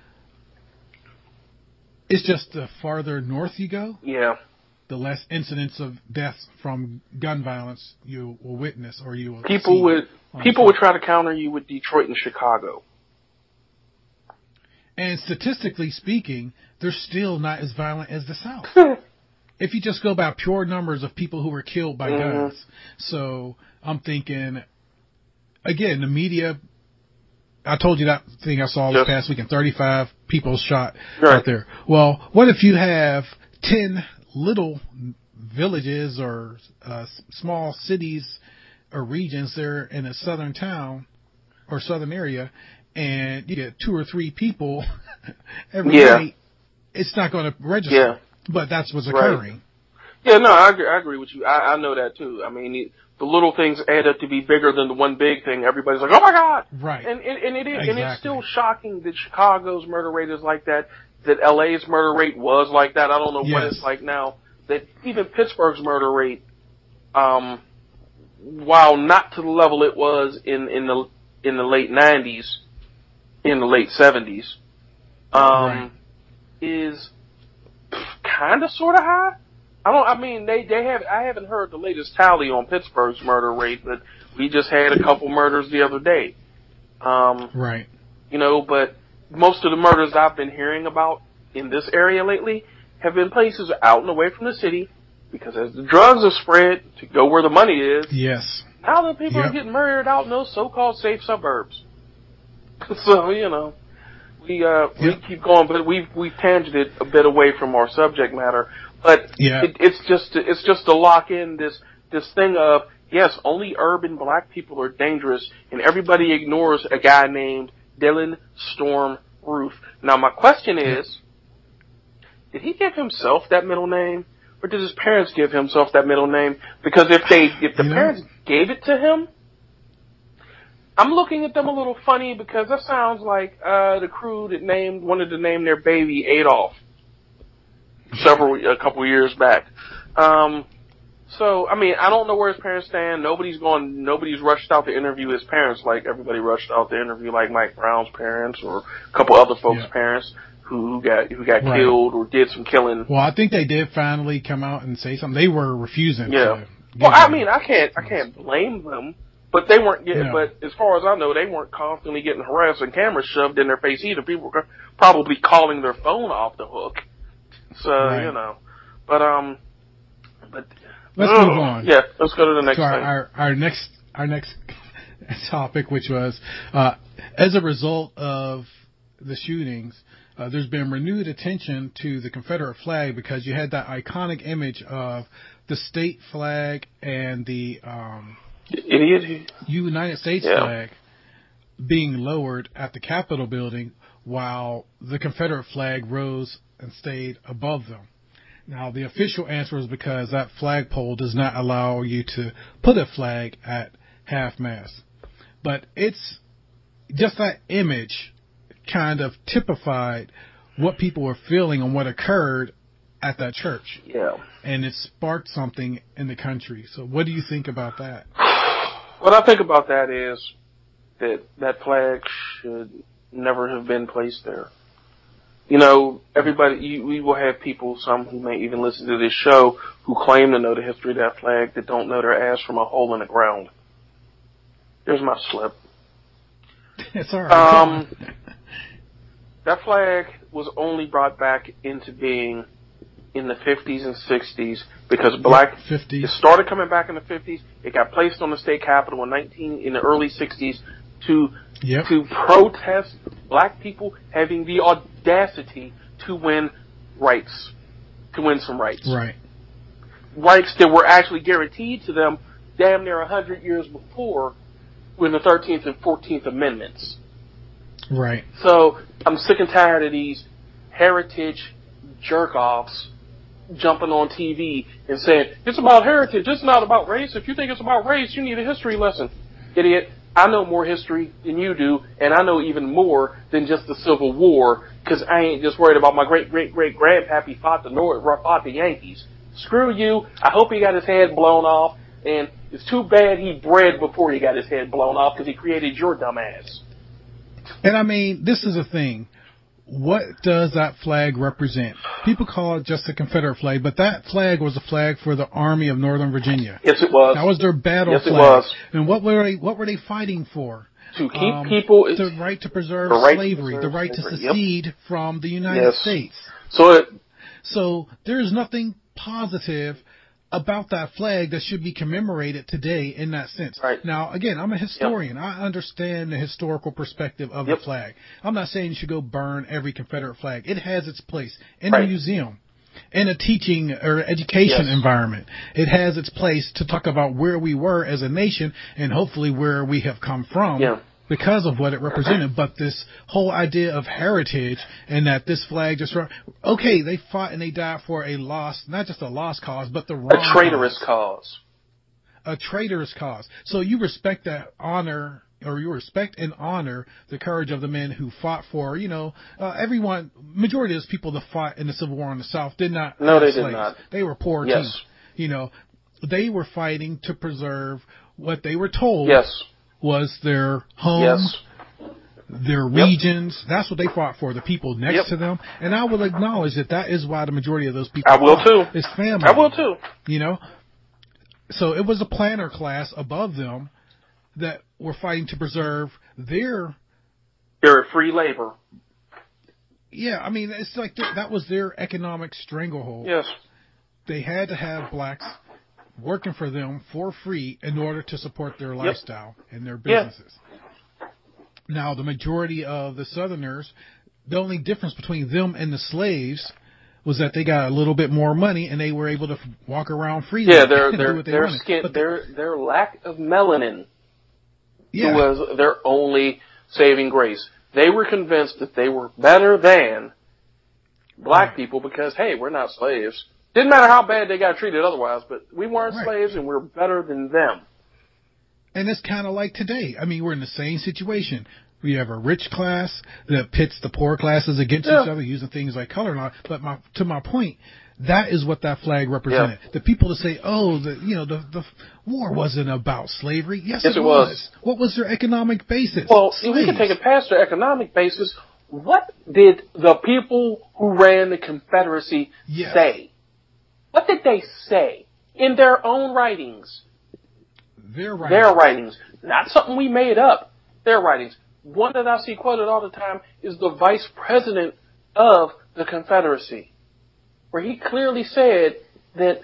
it's just the farther north you go, the less incidents of deaths from gun violence you will witness or you will people would try to counter you with Detroit and Chicago. And statistically speaking, they're still not as violent as the South. If you just go by pure numbers of people who were killed by guns. So I'm thinking, again, the media, I told you that thing I saw this past weekend, 35 people shot out there. Well, what if you have 10 little villages or small cities or regions there in a southern town or southern area, and you get 2 or 3 people every night, it's not going to register. But that's what's occurring. Yeah, no, I agree with you. I know that too. I mean, the little things add up to be bigger than the one big thing. Everybody's like, oh my God. Right. And it is, exactly. and it's still shocking that Chicago's murder rate is like that, that LA's murder rate was like that. I don't know what it's like now. That even Pittsburgh's murder rate, while not to the level it was in the late 90s, in the late 70s, Right. is kind of sort of high. I haven't heard the latest tally on Pittsburgh's murder rate, but we just had a couple murders the other day. Right. But most of the murders I've been hearing about in this area lately have been places out and away from the city, because as the drugs have spread to go where the money is, Yes. now the people are getting murdered out in those so-called safe suburbs. So, we keep going, but we've tangented a bit away from our subject matter. But it's just to lock in this thing of, yes, only urban black people are dangerous, and everybody ignores a guy named Dylan Storm Roof. Now, my question is, did he give himself that middle name, or did his parents give himself that middle name? Because if the parents gave it to him, I'm looking at them a little funny, because that sounds like the crew that wanted to name their baby Adolf a couple years back. So, I mean, I don't know where his parents stand. Nobody's rushed out to interview his parents like everybody rushed out to interview like Mike Brown's parents or a couple other folks' parents who got killed or did some killing. Well, I think they did finally come out and say something. They were refusing. Yeah. Well, I mean, I can't blame them, but they weren't getting. But as far as I know, they weren't constantly getting harassed and cameras shoved in their face either. People were probably calling their phone off the hook. So but let's move on. Yeah, let's go to the next thing. Our next topic, which was as a result of the shootings, there's been renewed attention to the Confederate flag, because you had that iconic image of the state flag and the United States flag being lowered at the Capitol building, while the Confederate flag rose and stayed above them. Now, the official answer is because that flagpole does not allow you to put a flag at half-mast. But it's just that image kind of typified what people were feeling and what occurred at that church. Yeah. And it sparked something in the country. So what do you think about that? What I think about that is that flag should never have been placed there. Everybody, we will have people, some who may even listen to this show, who claim to know the history of that flag, that don't know their ass from a hole in the ground. There's my slip. It's all right. That flag was only brought back into being in the 50s and 60s because it started coming back in the 50s. It got placed on the state capitol in the early 60s to protest black people having the audacity to win some rights. Right. Rights that were actually guaranteed to them damn near 100 years before with the 13th and 14th Amendments. Right. So I'm sick and tired of these heritage jerk-offs jumping on TV and saying, it's about heritage, it's not about race. If you think it's about race, you need a history lesson. Idiot. I know more history than you do, and I know even more than just the Civil War, because I ain't just worried about my great-great-great-grandpappy fought the Yankees. Screw you. I hope he got his head blown off, and it's too bad he bred before he got his head blown off, because he created your dumb ass. And I mean, this is a thing. What does that flag represent? People call it just a Confederate flag, but that flag was a flag for the Army of Northern Virginia. Yes, it was. That was their battle flag. It was. And what were they fighting for? To keep people... The right to preserve slavery, the right to secede from the United States. So there's nothing positive about that flag that should be commemorated today in that sense. Right. Now, again, I'm a historian. I understand the historical perspective of the flag. I'm not saying you should go burn every Confederate flag. It has its place in a museum, in a teaching or education environment. It has its place to talk about where we were as a nation and hopefully where we have come from. Yeah. because of what it represented. But this whole idea of heritage and that this flag just okay, they fought and they died for a lost, not just a lost cause, but the wrong a traitorous cause. A traitorous cause. So you respect that honor, or you respect and honor the courage of the men who fought for, everyone, majority of those people that fought in the Civil War in the South did not No, have they slaves. did not. They were poor too. They were fighting to preserve what they were told was their home, their regions. That's what they fought for, the people next to them. And I will acknowledge that is why the majority of those people fought. It's family. I will too. So it was a planter class above them that were fighting to preserve their free labor. Yeah, I mean, it's like that was their economic stranglehold. Yes. They had to have blacks working for them for free in order to support their lifestyle and their businesses. Now, the majority of the Southerners, the only difference between them and the slaves was that they got a little bit more money and they were able to walk around freely. Yeah, their skin, their lack of melanin was their only saving grace. They were convinced that they were better than black people because, hey, we're not slaves. Didn't matter how bad they got treated otherwise, but we weren't slaves and we're better than them. And it's kind of like today. I mean, we're in the same situation. We have a rich class that pits the poor classes against each other using things like color and all. But to my point, that is what that flag represented. The people that say, the war wasn't about slavery. Yes, it was. What was their economic basis? Well, we can take it past their economic basis. What did the people who ran the Confederacy say? What did they say in their own writings? Their writings. Not something we made up. Their writings. One that I see quoted all the time is the vice president of the Confederacy, where he clearly said that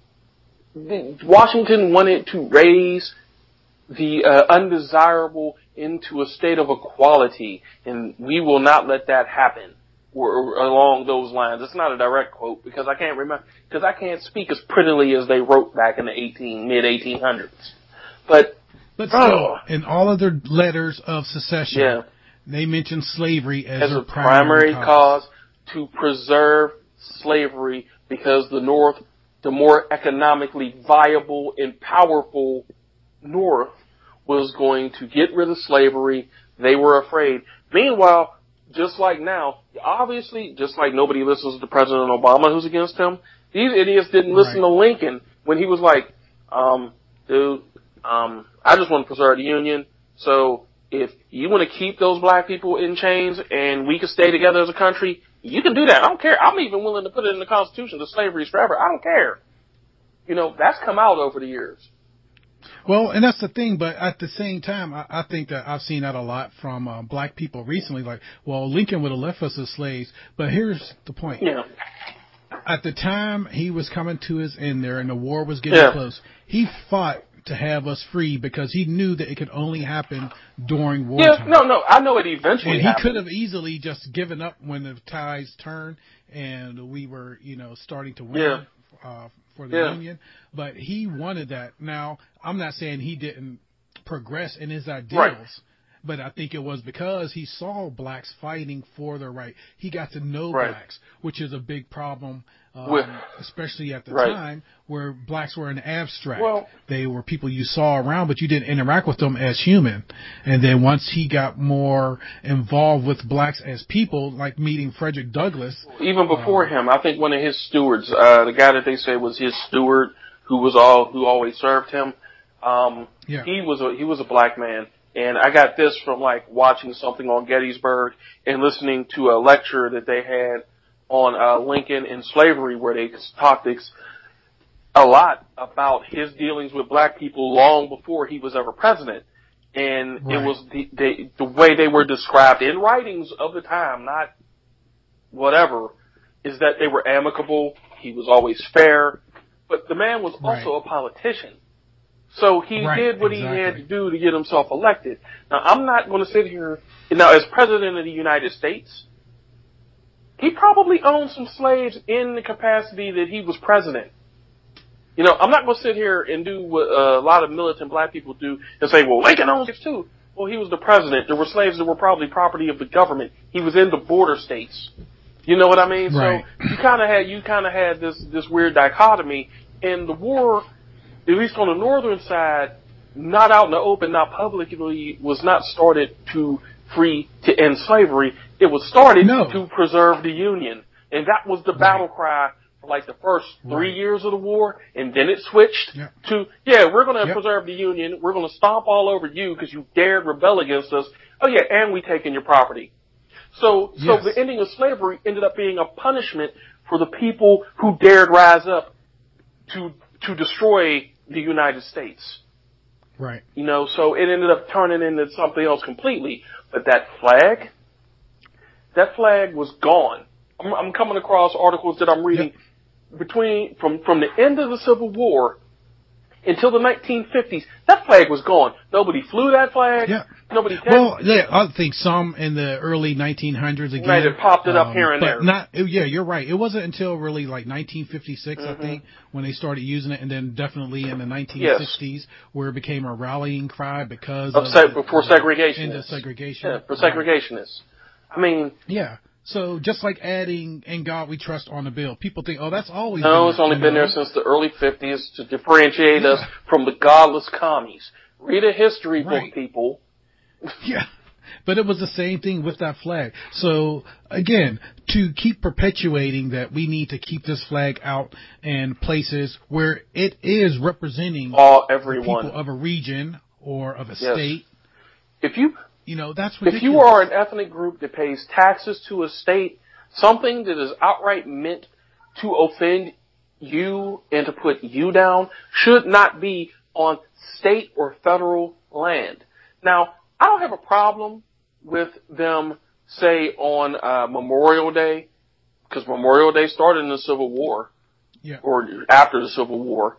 Washington wanted to raise the undesirable into a state of equality, and we will not let that happen, or along those lines. It's not a direct quote because I can't remember, because I can't speak as prettily as they wrote back in the mid-1800s. But still, in all of their letters of secession, they mention slavery as a primary cause to preserve slavery because the North, the more economically viable and powerful North, was going to get rid of slavery. They were afraid. Meanwhile, just like now, obviously, just like nobody listens to President Obama who's against him, these idiots didn't listen to Lincoln when he was like, I just want to preserve the Union. So if you want to keep those black people in chains and we can stay together as a country, you can do that. I don't care. I'm even willing to put it in the Constitution that slavery is forever. I don't care. That's come out over the years. Well, and that's the thing, but at the same time, I think that I've seen that a lot from black people recently. Like, well, Lincoln would have left us as slaves, but here's the point. At the time he was coming to his end there and the war was getting close, he fought to have us free because he knew that it could only happen during wartime. No, I know it eventually happened. He could have easily just given up when the tides turned and we were, starting to win for the Union, but he wanted that. Now, I'm not saying he didn't progress in his ideals, but I think it was because he saw blacks fighting for their right. He got to know blacks, which is a big problem, especially at the time where blacks were an abstract. They were people you saw around, but you didn't interact with them as human. And then once he got more involved with blacks as people, like meeting Frederick Douglass. Even before him, I think one of his stewards, the guy that they say was his steward, who always served him, he was a black man. And I got this from watching something on Gettysburg and listening to a lecture that they had on Lincoln and slavery, where they talked a lot about his dealings with black people long before he was ever president. And it was the way they were described in writings of the time, not whatever, is that they were amicable. He was always fair, but the man was also a politician. So he did what he had to do to get himself elected. Now, I'm not going to sit here, as president of the United States, he probably owned some slaves in the capacity that he was president. I'm not going to sit here and do what a lot of militant black people do and say, well, Lincoln owns slaves too. Well, he was the president. There were slaves that were probably property of the government. He was in the border states. You know what I mean? Right. So you kind of had this weird dichotomy. And the war, at least on the northern side, not out in the open, not publicly, was not started to end slavery. It was started to preserve the Union. And that was the battle cry for like the first 3 years of the war. And then it switched to, we're going to preserve the Union. We're going to stomp all over you because you dared rebel against us. Oh yeah, and we taking your property. So the ending of slavery ended up being a punishment for the people who dared rise up to destroy the United States. Right. You know, so it ended up turning into something else completely. But that flag was gone. I'm coming across articles that I'm reading from the end of the Civil War until the 1950s. That flag was gone. Nobody flew that flag. Yeah. Nobody. I think some in the early 1900s again. Right, it popped it up here and there. You're right. It wasn't until really like 1956, I think, when they started using it, and then definitely in the 1960s where it became a rallying cry because for segregationists. Into segregation. Yeah, for segregationists. I mean. Yeah. So just like adding "In God We Trust" on the bill, people think, that's always been there. No, it's only been there since the early 50s to differentiate us from the godless commies. Read a history book, people. Yeah, but it was the same thing with that flag. So again, to keep perpetuating that we need to keep this flag out in places where it is representing everyone, the people of a region or of a state. If you that's ridiculous. If you are an ethnic group that pays taxes to a state, something that is outright meant to offend you and to put you down should not be on state or federal land. Now, I don't have a problem with them, say, on Memorial Day, because Memorial Day started in the Civil War, or after the Civil War.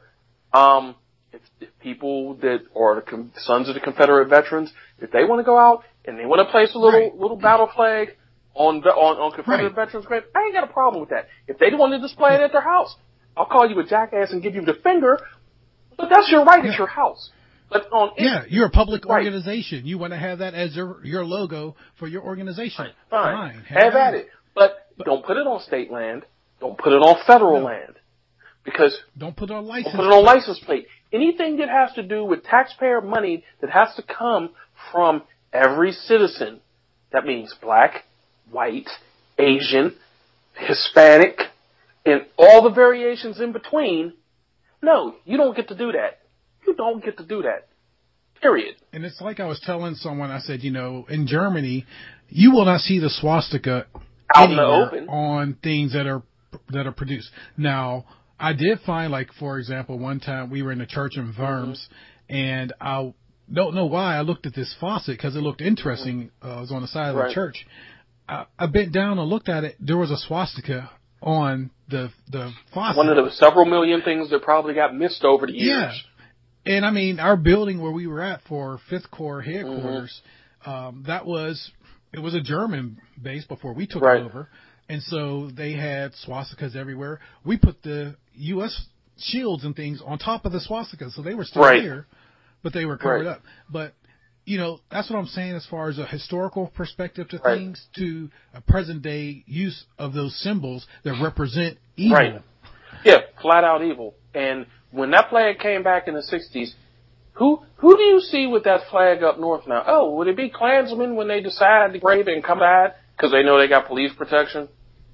If people that are the sons of the Confederate veterans, if they want to go out and they want to place a little battle flag on Confederate veterans' grave, I ain't got a problem with that. If they want to display it at their house, I'll call you a jackass and give you the finger, but that's your right at your house. But you're a public organization. You want to have that as your logo for your organization. Fine. Have at it. But don't put it on state land. Don't put it on federal land. Because don't put it on license plate. Anything that has to do with taxpayer money that has to come from every citizen, that means black, white, Asian, Hispanic, and all the variations in between, no, you don't get to do that. You don't get to do that. Period. And it's like I was telling someone, I said, in Germany, you will not see the swastika out in the open on things that are produced. Now, I did find, like, for example, one time we were in a church in Worms, and I don't know why I looked at this faucet because it looked interesting. It was on the side of the church. I bent down and looked at it. There was a swastika on the faucet. One of the several million things that probably got missed over the years. Yeah. And I mean, our building where we were at for 5th Corps headquarters, it was a German base before we took it over. And so they had swastikas everywhere. We put the U.S. shields and things on top of the swastikas. So they were still there, but they were covered up. But, that's what I'm saying as far as a historical perspective to things, to a present day use of those symbols that represent evil. Right. Yeah, flat out evil. And when that flag came back in the 60s, who do you see with that flag up north now? Oh, would it be Klansmen when they decide to brave it and come back because they know they got police protection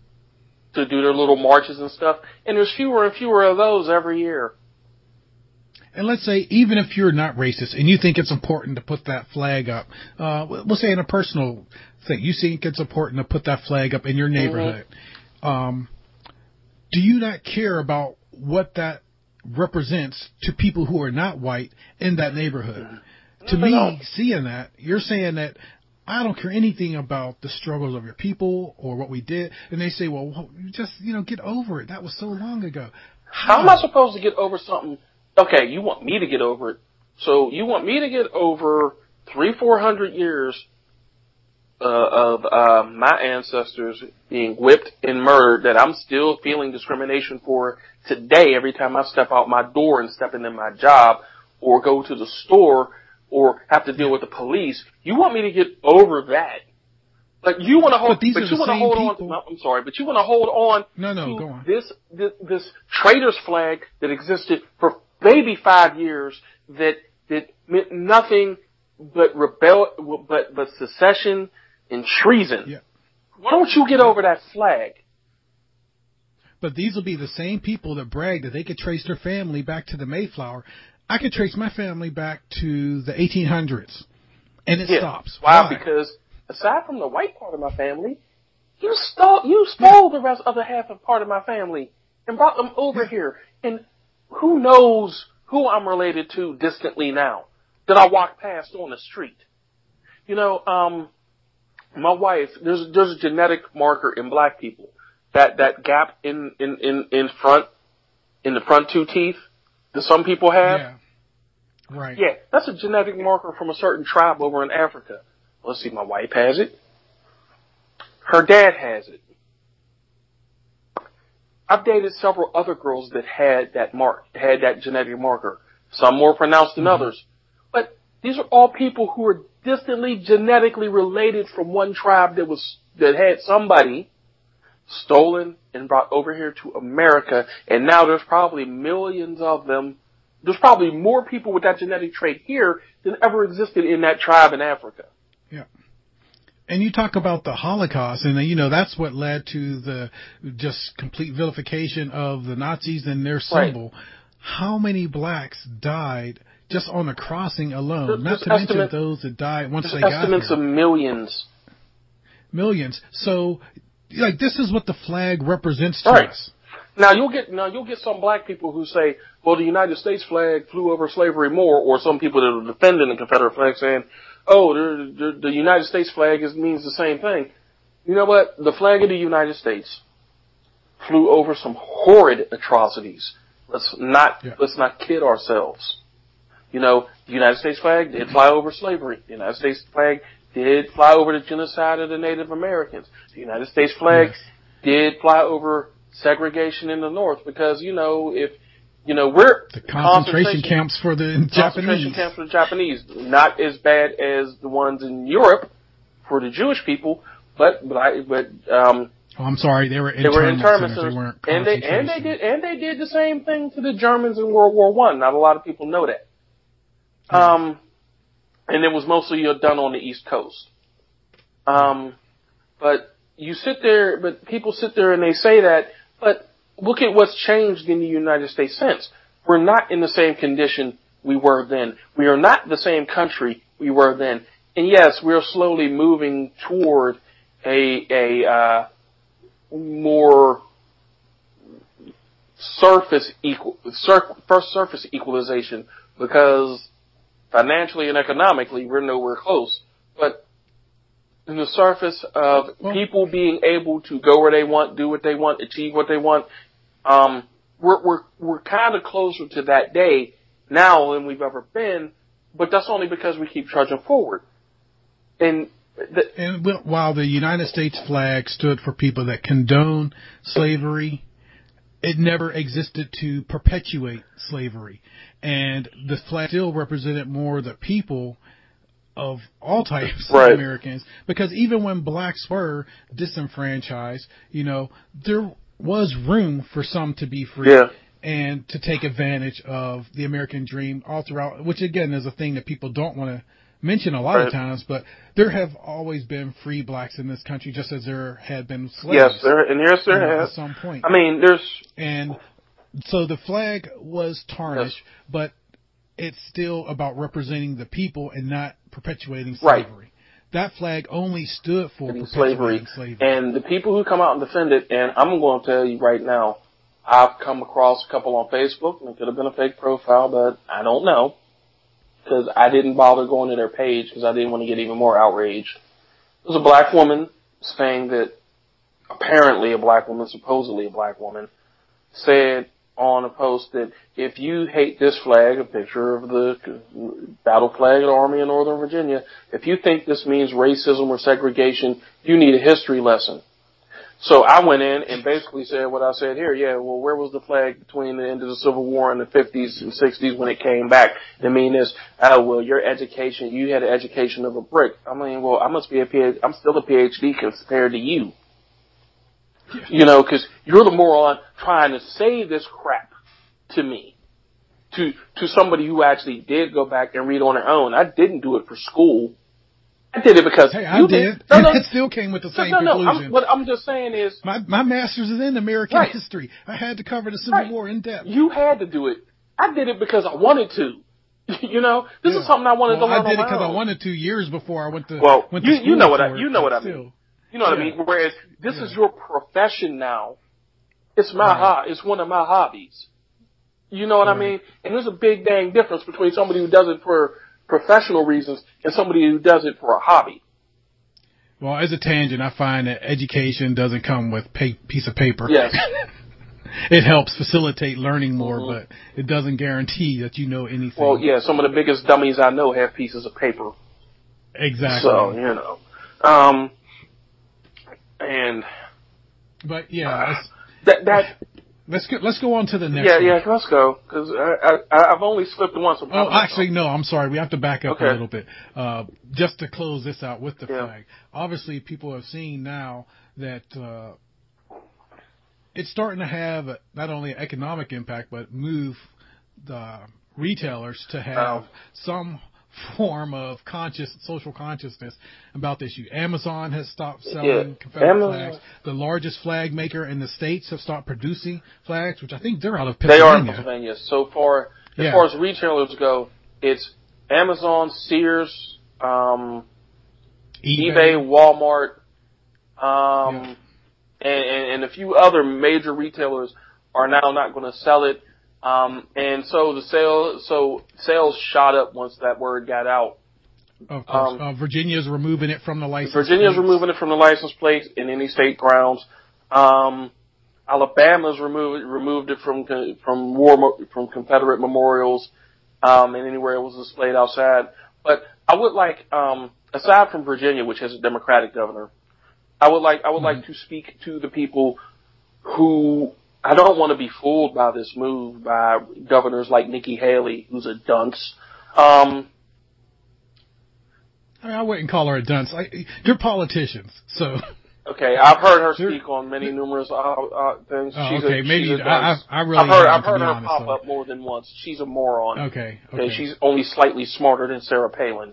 to do their little marches and stuff? And there's fewer and fewer of those every year. And let's say, even if you're not racist and you think it's important to put that flag up, we'll say in a personal thing, you think it's important to put that flag up in your neighborhood. Do you not care about what that represents to people who are not white in that neighborhood? To me, seeing that, you're saying that I don't care anything about the struggles of your people or what we did. And they say, well, just, get over it. That was so long ago. How am I supposed to get over something? Okay, you want me to get over it. So you want me to get over 300-400 years of my ancestors being whipped and murdered that I'm still feeling discrimination for today every time I step out my door and step into my job or go to the store or have to deal with the police. You want me to get over that. Like, you want to hold, but you want to hold on. No, I'm sorry, but you want to hold on go on. this traitor's flag that existed for maybe 5 years that meant nothing but but secession and treason. Yeah. Why don't you get over that flag? But these will be the same people that brag that they could trace their family back to the Mayflower. I could trace my family back to the 1800s, and it stops. Why? Because aside from the white part of my family, you stole the rest of the half of part of my family and brought them over here. And who knows who I'm related to distantly now that I walk past on the street? You know, my wife, there's a genetic marker in black people. That gap in front, in the front two teeth that some people have. Yeah. Right. Yeah, that's a genetic marker from a certain tribe over in Africa. Let's see, my wife has it. Her dad has it. I've dated several other girls that had that genetic marker. Some more pronounced than others. But these are all people who are distantly genetically related from one tribe that had somebody stolen and brought over here to America, and now there's probably millions of them. There's probably more people with that genetic trait here than ever existed in that tribe in Africa. Yeah. And you talk about the Holocaust, and that's what led to the just complete vilification of the Nazis and their symbol. Right. How many blacks died just on the crossing alone? Not to mention those that died once they got here. Estimates of millions. Millions. So, this is what the flag represents to us. Now you'll get some black people who say, well, the United States flag flew over slavery more, or some people that are defending the Confederate flag saying, oh, the United States flag means the same thing. You know what? The flag of the United States flew over some horrid atrocities. Let's not kid ourselves. The United States flag did fly over slavery. The United States flag did fly over the genocide of the Native Americans. The United States flag did fly over segregation in the North because, we're the concentration camps for the Japanese. Concentration camps for the Japanese. Not as bad as the ones in Europe for the Jewish people, but I'm sorry, they were internment centers. They weren't concentration. And they did the same thing to the Germans in World War I. Not a lot of people know that. And it was mostly done on the East Coast. But people sit there and they say that, but look at what's changed in the United States since. We're not in the same condition we were then. We are not the same country we were then. And yes, we're slowly moving toward a more surface equalization because financially and economically we're nowhere close. But in the surface of people being able to go where they want, do what they want, achieve what they want, we're kind of closer to that day now than we've ever been, but that's only because we keep trudging forward. And while the United States flag stood for people that condone slavery, it never existed to perpetuate slavery. And the flag still represented more the people of all types of Americans, because even when blacks were disenfranchised, there was room for some to be free and to take advantage of the American dream all throughout, which again is a thing that people don't want to mention a lot of times, but there have always been free blacks in this country, just as there had been slaves. Yes, there has. At some point. I mean, and so the flag was tarnished, but it's still about representing the people and not perpetuating slavery. Right. That flag only stood for perpetuating slavery. And the people who come out and defend it, and I'm going to tell you right now, I've come across a couple on Facebook, and it could have been a fake profile, but I don't know, because I didn't bother going to their page because I didn't want to get even more outraged. There's a black woman saying that apparently a black woman, supposedly a black woman, said on a post that if you hate this flag, a picture of the battle flag of the Army of Northern Virginia, if you think this means racism or segregation, you need a history lesson. So I went in and basically said what I said here. Yeah, well, where was the flag between the end of the Civil War and the 50s and 60s when it came back? I mean, well, your education, you had an education of a brick. I mean, well, I must be I'm still a PhD compared to you. Yeah. You know, because you're the moron trying to say this crap to me. To somebody who actually did go back and read on their own. I didn't do it for school. I did it because I did. No, it still came with the same conclusion. What I'm just saying is my master's is in American history. I had to cover the Civil War in depth. You had to do it. I did it because I wanted to. You know, this is something I wanted to learn on my own. I did it because I wanted to years before I went to school. You know what I mean. You know what I mean. Whereas this is your profession now. It's it's one of my hobbies. You know what I mean? And there's a big dang difference between somebody who does it for professional reasons and somebody who does it for a hobby. Well, as a tangent, I find that education doesn't come with piece of paper. Yes. It helps facilitate learning more, but it doesn't guarantee that you know anything. Well, yeah, some of the biggest dummies I know have pieces of paper. Exactly. So, you know. But yeah, Let's go on to the next one. Yeah, let's go, because I've only slipped once. Actually, no, I'm sorry. We have to back up a little bit. Just to close this out with the flag. Obviously, people have seen now that it's starting to have not only an economic impact, but move the retailers to have some form of social consciousness about this issue. Amazon has stopped selling Confederate flags. The largest flag maker in the States have stopped producing flags, which I think they're out of Pennsylvania. They are in Pennsylvania. So far, as far as retailers go, it's Amazon, Sears, eBay, Walmart, and a few other major retailers are now not going to sell it. And so sales shot up once that word got out. Of course. Virginia's removing it from the license removing it from the license plate in any state grounds. Alabama's removed it from Confederate memorials, and anywhere it was displayed outside. But I would like, aside from Virginia, which has a Democratic governor, I would like to speak to the people who, I don't want to be fooled by this move by governors like Nikki Haley, who's a dunce. I wouldn't call her a dunce. You're politicians, so. Okay, I've heard her speak on many numerous things. Oh, okay, maybe I really I've heard her pop up more than once. She's a moron. Okay. She's only slightly smarter than Sarah Palin.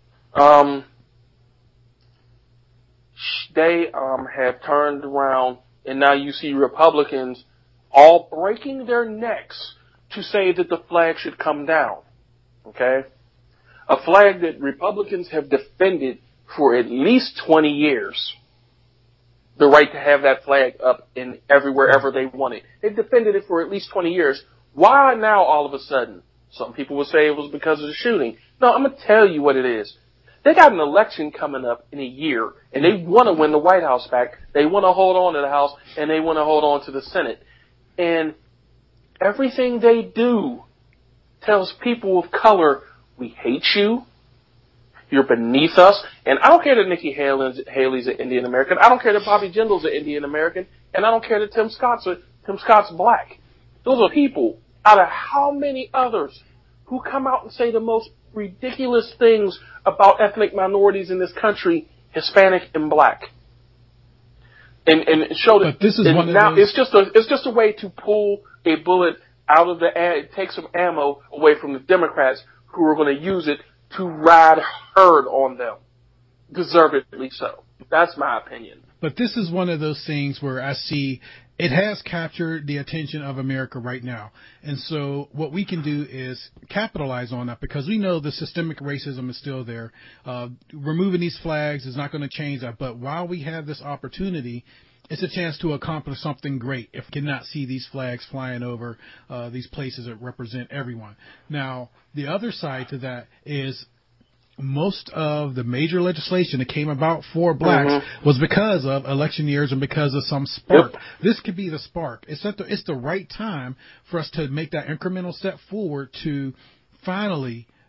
They have turned around, and now you see Republicans all breaking their necks to say that the flag should come down. Okay? A flag that Republicans have defended for at least 20 years. The right to have that flag up in wherever they want it. They've defended it for at least 20 years. Why now all of a sudden? Some people would say it was because of the shooting. No, I'm going to tell you what it is. They got an election coming up in a year, and they want to win the White House back. They want to hold on to the House, and they want to hold on to the Senate. And everything they do tells people of color, we hate you. You're beneath us. And I don't care that Nikki Haley's an Indian American. I don't care that Bobby Jindal's an Indian American. And I don't care that Tim Scott's black. Those are people out of how many others who come out and say the most ridiculous things about ethnic minorities in this country, Hispanic and black. And show that it's just a way to pull a bullet out of take some ammo away from the Democrats who are going to use it to ride herd on them. Deservedly so. That's my opinion. But this is one of those things where I see it has captured the attention of America right now. And so what we can do is capitalize on that, because we know the systemic racism is still there. Removing these flags is not going to change that. But while we have this opportunity, it's a chance to accomplish something great if we cannot see these flags flying over these places that represent everyone. Now, the other side to that is most of the major legislation that came about for blacks was because of election years and because of some spark. Yep. This could be the spark. It's the right time for us to make that incremental step forward to finally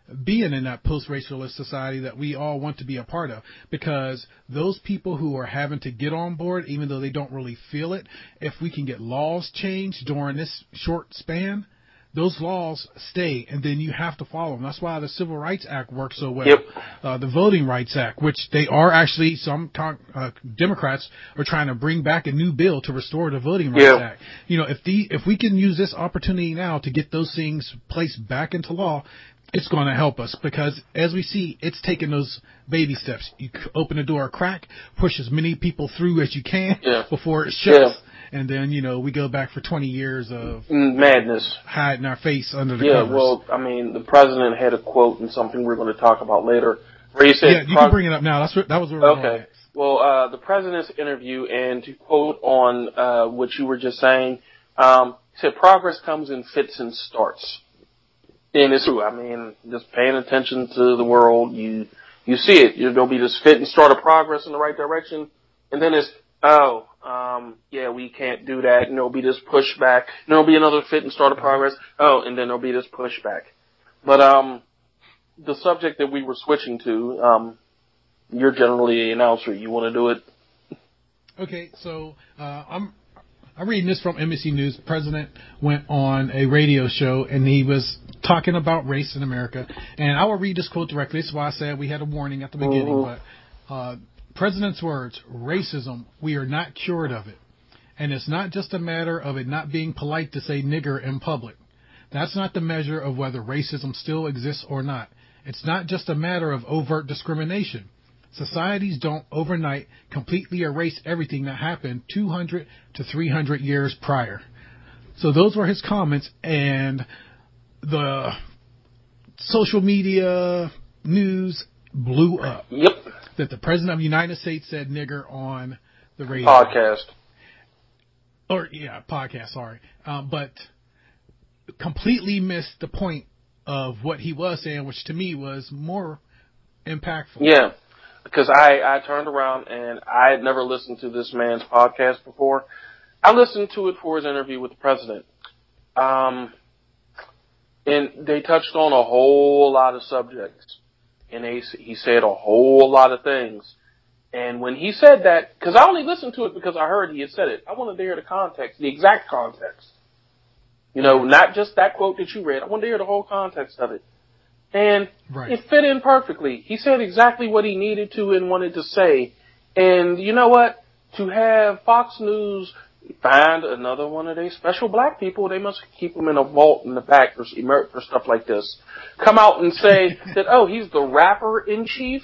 being in that post-racialist society that we all want to be a part of, because those people who are having to get on board, even though they don't really feel it, if we can get laws changed during this short span, those laws stay, and then you have to follow them. That's why the Civil Rights Act works so well. Yep. The Voting Rights Act, which they are actually, some Democrats are trying to bring back a new bill to restore the Voting Rights Act. You know, if we can use this opportunity now to get those things placed back into law, it's going to help us, because as we see, it's taking those baby steps. You open the door a crack, push as many people through as you can before it shuts. And then, you know, we go back for 20 years of madness, hiding our face under the covers. Well, I mean, the president had a quote and something we're going to talk about later, where he said, you can bring it up now. That was what we were going next. Well, the president's interview, and to quote on what you were just saying, he said, progress comes in fits and starts. And it's true. I mean, just paying attention to the world, you see it. There'll be this fit and start of progress in the right direction, and then it's, we can't do that, and there'll be this pushback, and there'll be another fit and start of progress, and then there'll be this pushback. But the subject that we were switching to, you're generally an announcer. You want to do it? Okay, so I'm reading this from NBC News. The president went on a radio show, and he was talking about race in America. And I will read this quote directly. This is why I said we had a warning at the beginning. But president's words, racism, we are not cured of it. And it's not just a matter of it not being polite to say nigger in public. That's not the measure of whether racism still exists or not. It's not just a matter of overt discrimination. Societies don't overnight completely erase everything that happened 200 to 300 years prior. So those were his comments, and the social media news blew up. Yep. That the president of the United States said nigger on the radio. Podcast, sorry. But completely missed the point of what he was saying, which to me was more impactful. Yeah. Because I turned around and I had never listened to this man's podcast before. I listened to it for his interview with the president. And they touched on a whole lot of subjects. And he said a whole lot of things. And when he said that, because I only listened to it because I heard he had said it. I wanted to hear the context, the exact context. You know, not just that quote that you read. I wanted to hear the whole context of it. And it fit in perfectly. He said exactly what he needed to and wanted to say. And you know what? To have Fox News find another one of their special black people, they must keep them in a vault in the back for stuff like this. Come out and say that, he's the rapper-in-chief.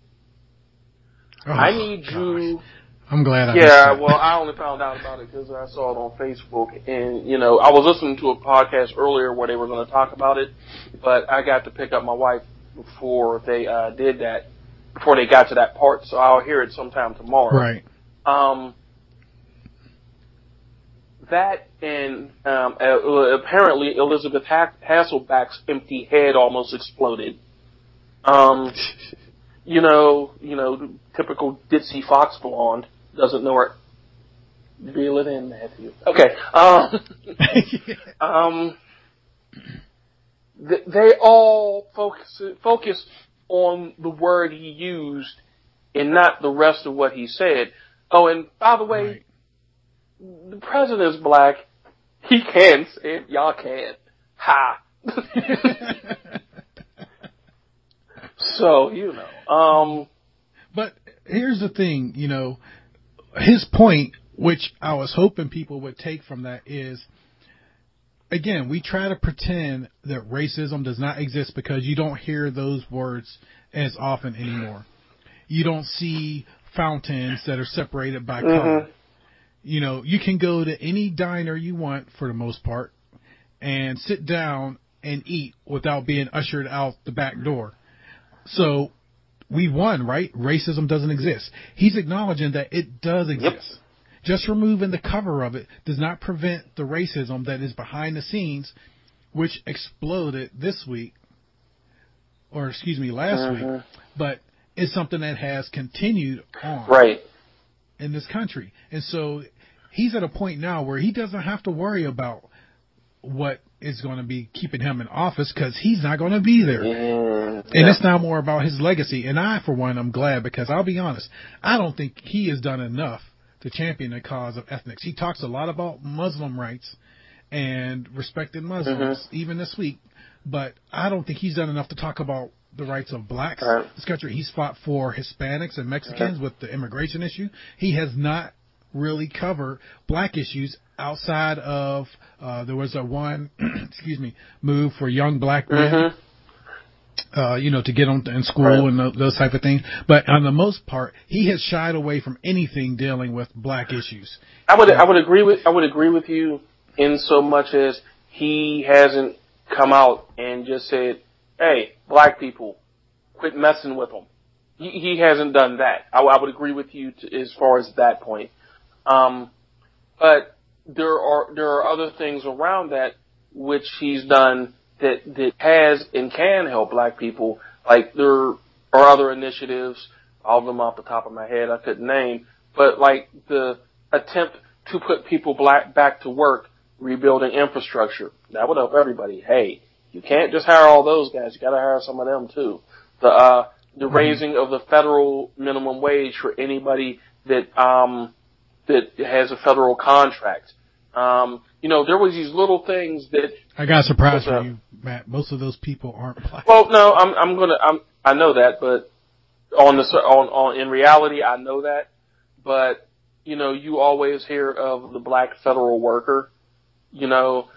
I need you. I'm glad I missed that. Well, I only found out about it because I saw it on Facebook. And, you know, I was listening to a podcast earlier where they were going to talk about it, but I got to pick up my wife before they did that, before they got to that part, so I'll hear it sometime tomorrow. Right. That and apparently Elizabeth Hasselbeck's empty head almost exploded. You know, the typical ditzy Fox blonde doesn't know her. Reel it in, Matthew. Okay. They all focus on the word he used and not the rest of what he said. Oh, and by the way, the president's black. He can say it. Y'all can't. Ha. So, you know. But here's the thing, you know, his point, which I was hoping people would take from that is, again, we try to pretend that racism does not exist because you don't hear those words as often anymore. You don't see fountains that are separated by color. You know, you can go to any diner you want for the most part and sit down and eat without being ushered out the back door. So we won, right? Racism doesn't exist. He's acknowledging that it does exist. Yep. Just removing the cover of it does not prevent the racism that is behind the scenes, which exploded last week, but it's something that has continued on in this country. And so he's at a point now where he doesn't have to worry about what is going to be keeping him in office because he's not going to be there. Yeah. And it's now more about his legacy. And I, for one, am glad because I'll be honest, I don't think he has done enough to champion the cause of ethnics. He talks a lot about Muslim rights and respecting Muslims, even this week. But I don't think he's done enough to talk about the rights of blacks in this country. He's fought for Hispanics and Mexicans with the immigration issue. He has not really covered black issues outside of there was a one move for young black men to get on in school and those type of things. But on the most part, he has shied away from anything dealing with black issues. I would agree with you in so much as he hasn't come out and just said, "Hey, black people, quit messing with them." He hasn't done that. I would agree with you as far as that point. But there are other things around that which he's done that has and can help black people. Like there are other initiatives, all of them off the top of my head I couldn't name, but like the attempt to put people back to work, rebuilding infrastructure. That would help everybody. Hey, you can't just hire all those guys. You got to hire some of them too. The raising of the federal minimum wage for anybody that has a federal contract. There was these little things that I got a surprise for you, Matt. Most of those people aren't black. Well, no, I know that, but in reality, I know that, but you always hear of the black federal worker. There's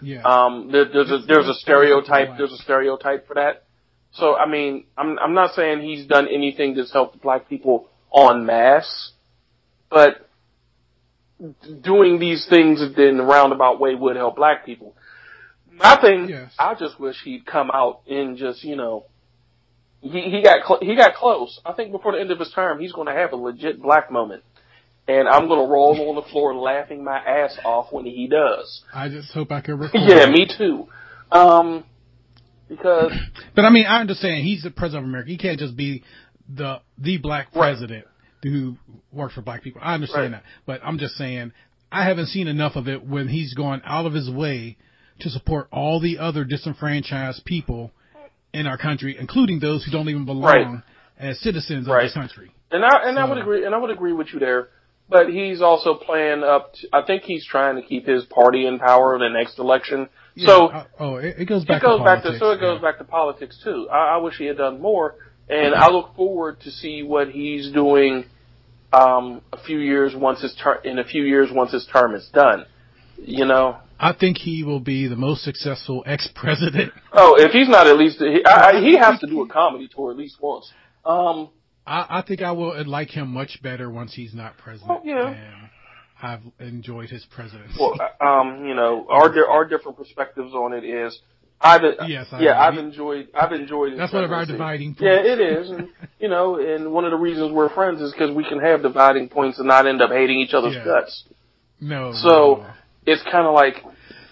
a stereotype. There's a stereotype for that. So, I mean, I'm not saying he's done anything that's helped black people en masse, but doing these things in a roundabout way would help black people. My thing, I just wish he'd come out and just, he got close. I think before the end of his term, he's going to have a legit black moment. And I'm going to roll on the floor laughing my ass off when he does. I just hope I can record. Yeah, me too. Because. But I mean, I understand he's the president of America. He can't just be the black president who works for black people. I understand that. But I'm just saying, I haven't seen enough of it when he's gone out of his way to support all the other disenfranchised people in our country, including those who don't even belong as citizens of this country. I would agree with you there. But he's also playing up I think he's trying to keep his party in power in the next election. Yeah, so it goes back to politics. It goes back to politics too. I wish he had done more, and I look forward to see what he's doing a few years once his term is done. I think he will be the most successful ex-president. Oh, if he's not, at least he has to do a comedy tour at least once. I think I will like him much better once he's not president. And I've enjoyed his presidency. Well, our different perspectives on it is I've enjoyed. That's one of our dividing points. Yeah, it is, and and one of the reasons we're friends is because we can have dividing points and not end up hating each other's guts. No. It's kind of like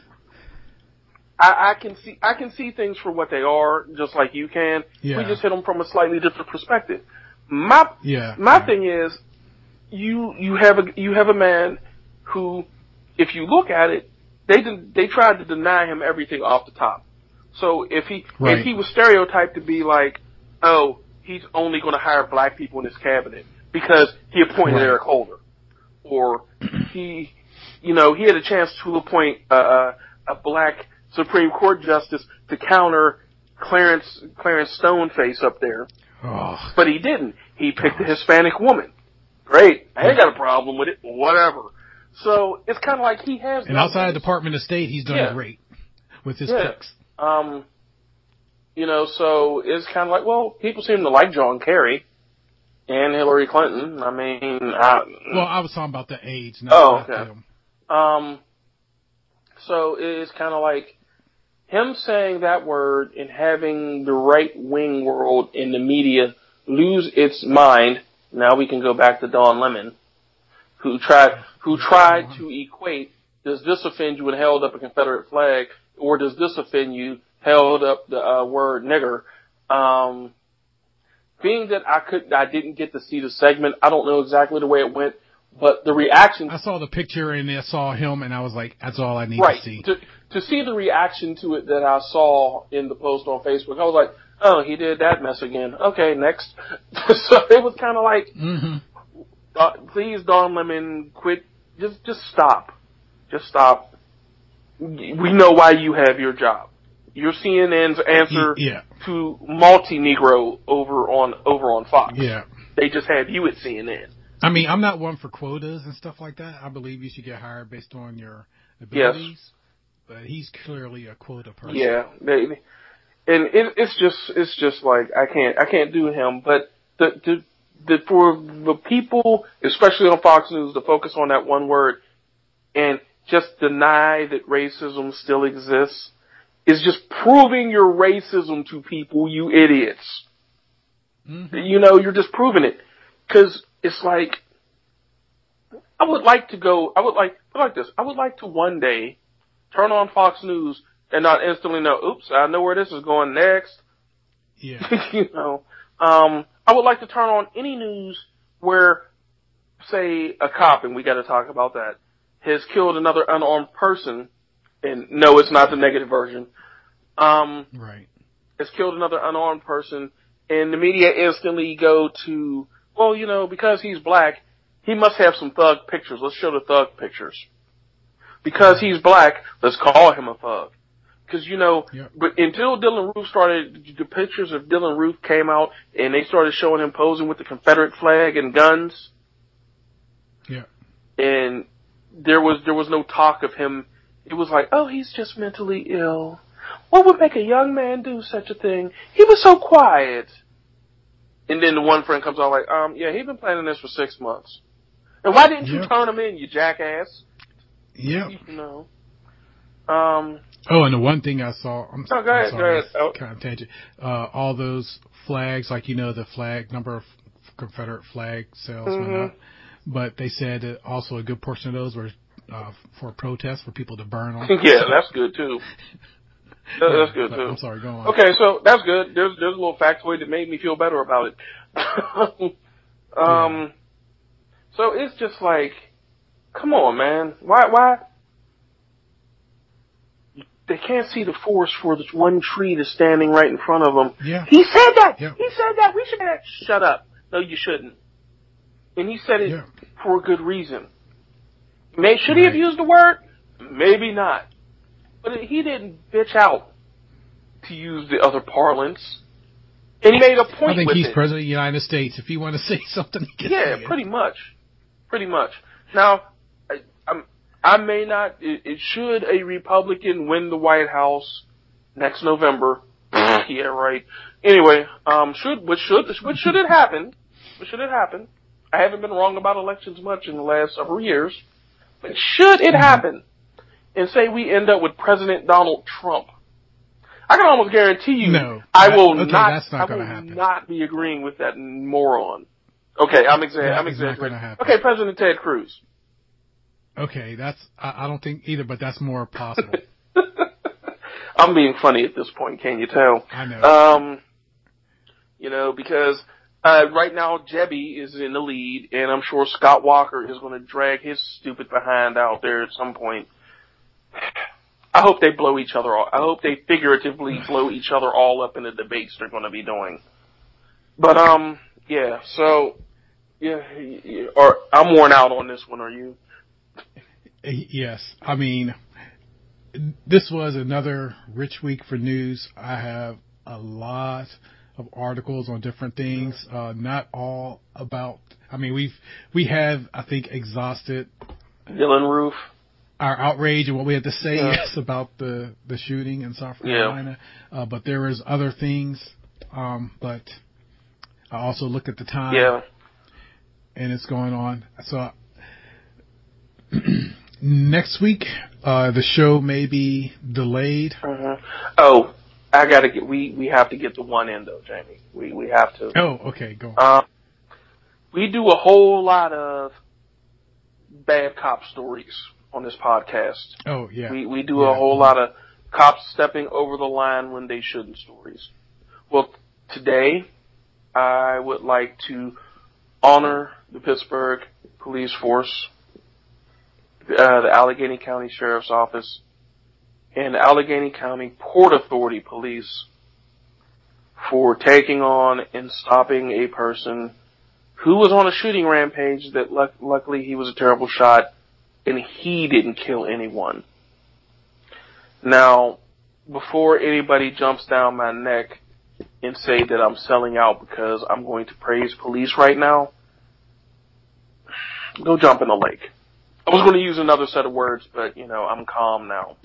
I can see things for what they are, just like you can. Yeah. We just hit them from a slightly different perspective. My thing is, you have a man who, if you look at it, they tried to deny him everything off the top. So if he was stereotyped to be like, oh, he's only going to hire black people in his cabinet because he appointed Eric Holder, or he had a chance to appoint a black Supreme Court justice to counter Clarence Stoneface up there. Oh. But he didn't. He picked a Hispanic woman. Great. I ain't got a problem with it. Whatever. So it's kind of like he has. And outside the Department of State, he's done great with his picks. So it's kind of like, well, people seem to like John Kerry and Hillary Clinton. I mean, I was talking about the age. Not them. So it's kind of like him saying that word and having the right-wing world in the media lose its mind. Now we can go back to Don Lemon, who tried to equate, does this offend you when held up a Confederate flag, or does this offend you held up the word nigger? Being that I didn't get to see the segment, I don't know exactly the way it went. But the reaction... I saw the picture and I saw him and I was like, that's all I need to see. To see the reaction to it that I saw in the post on Facebook, I was like, oh, he did that mess again. Okay, next. So it was kind of like, please, Don Lemon, quit. Just stop. Just stop. We know why you have your job. You're CNN's answer to multi-Negro over on Fox. Yeah. They just had you at CNN. I mean, I'm not one for quotas and stuff like that. I believe you should get hired based on your abilities. Yes. But he's clearly a quota person. Yeah. It's just like, I can't do him. But for the people, especially on Fox News, to focus on that one word and just deny that racism still exists is just proving your racism to people, you idiots. Mm-hmm. You know, you're just proving it. Cause it's like, I would like to one day turn on Fox News and not instantly know, oops, I know where this is going next. Yeah. You know, I would like to turn on any news where, say, a cop, and we got to talk about that, has killed another unarmed person, and no, it's not the negative version. Right. Has killed another unarmed person, and the media instantly go to, well, you know, because he's black, he must have some thug pictures. Let's show the thug pictures. Because he's black, let's call him a thug. Because, you know, but until Dylan Roof the pictures of Dylan Roof came out and they started showing him posing with the Confederate flag and guns. Yeah. And there was no talk of him. It was like, oh, he's just mentally ill. What would make a young man do such a thing? He was so quiet. And then the one friend comes out like, yeah, he's been planning this for 6 months. And why didn't you turn him in, you jackass? Yeah. You know. Oh, and the one thing I saw, go ahead. Oh. Kind of tangent. All those flags, like, you know, the number of Confederate flag sales went up. But they said that also a good portion of those were for protests, for people to burn them. Yeah, that's good too. That's good too. I'm sorry, go on. Okay, so that's good. There's a little factoid that made me feel better about it. So it's just like, come on, man. Why? They can't see the forest for this one tree that's standing right in front of them. Yeah. He said that! Yeah. He said that! We should have... Shut up. No, you shouldn't. And he said it for a good reason. Should he have used the word? Maybe not. But he didn't bitch out, to use the other parlance. And he made a point with it. I think he's president of the United States. If he want to say something, he can say it. Pretty much. Pretty much. Now, I may not. Should a Republican win the White House next November? Yeah, right. Anyway, should it happen? Should it happen? I haven't been wrong about elections much in the last several years, but should it happen, and say we end up with President Donald Trump, I can almost guarantee you, I will not be agreeing with that moron. Okay, I'm exaggerating. Okay, President Ted Cruz. Okay, I don't think either, but that's more possible. I'm being funny at this point, can you tell? I know. You know, because right now Jebby is in the lead, and I'm sure Scott Walker is going to drag his stupid behind out there at some point. I hope they blow each other off. I hope they figuratively blow each other all up in the debates they're going to be doing. But, yeah, so, yeah, or I'm worn out on this one, are you? Yes. I mean, this was another rich week for news. I have a lot of articles on different things, not all about, I mean, we have, I think, exhausted Dylan Roof, our outrage and what we had to say about the shooting in South Carolina. But there is other things, but I also look at the time and it's going on. So next week, the show may be delayed. Oh, we have to get to one end though, Jamie. We have to. Oh, okay, go on. We do a whole lot of bad cop stories on this podcast. Oh, yeah. We do a whole lot of cops stepping over the line when they shouldn't stories. Well, today, I would like to honor the Pittsburgh police force, the Allegheny County Sheriff's Office, and Allegheny County Port Authority Police for taking on and stopping a person who was on a shooting rampage that luckily he was a terrible shot and he didn't kill anyone. Now, before anybody jumps down my neck and say that I'm selling out because I'm going to praise police right now, go jump in the lake. I was going to use another set of words, but, I'm calm now.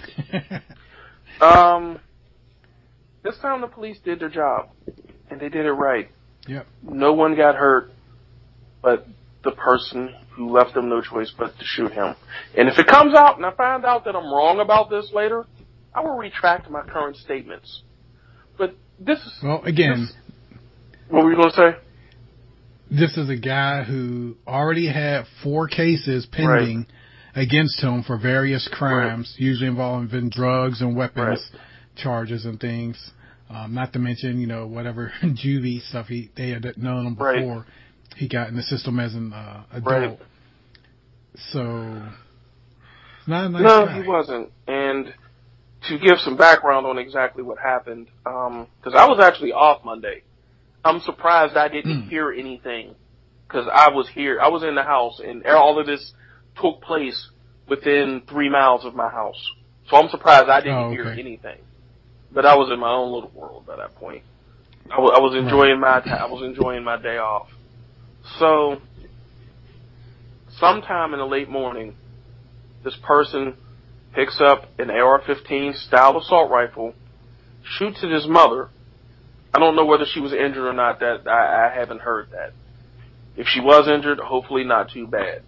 This time the police did their job, and they did it right. Yep. No one got hurt but the person who left them no choice but to shoot him. And if it comes out and I find out that I'm wrong about this later, I will retract my current statements. But this is... Well, again... What were you going to say? This is a guy who already had 4 cases pending against him for various crimes, usually involving drugs and weapons charges and things. Not to mention, whatever juvie stuff they had known him before he got in the system as an adult. Right. So, not a nice guy. No, he wasn't. And to give some background on exactly what happened, because I was actually off Monday. I'm surprised I didn't hear anything, because I was here. I was in the house, and all of this took place within 3 miles of my house. So I'm surprised I didn't hear anything. But I was in my own little world by that point. I was enjoying I was enjoying my day off. So, sometime in the late morning, this person picks up an AR-15 style assault rifle, shoots at his mother. I don't know whether she was injured or not. That I haven't heard that. If she was injured, hopefully not too bad.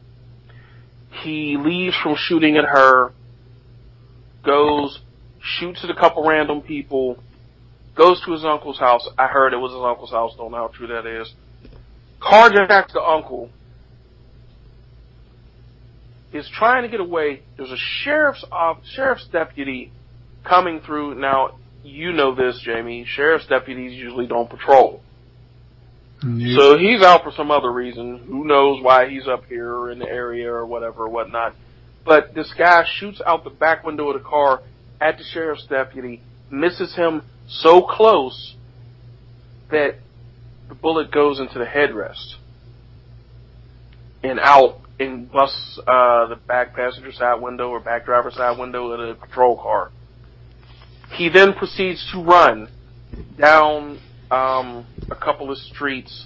He leaves from shooting at her, goes, shoots at a couple random people, goes to his uncle's house. I heard it was his uncle's house. Don't know how true that is. Carjacks the uncle. Is trying to get away. There's a sheriff's deputy coming through. Now, you know this, Jamie. Sheriff's deputies usually don't patrol. Yep. So he's out for some other reason. Who knows why he's up here in the area or whatever or whatnot. But this guy shoots out the back window of the car at the sheriff's deputy, misses him so close that the bullet goes into the headrest and out and busts the back passenger side window or back driver side window of the patrol car. He then proceeds to run down a couple of streets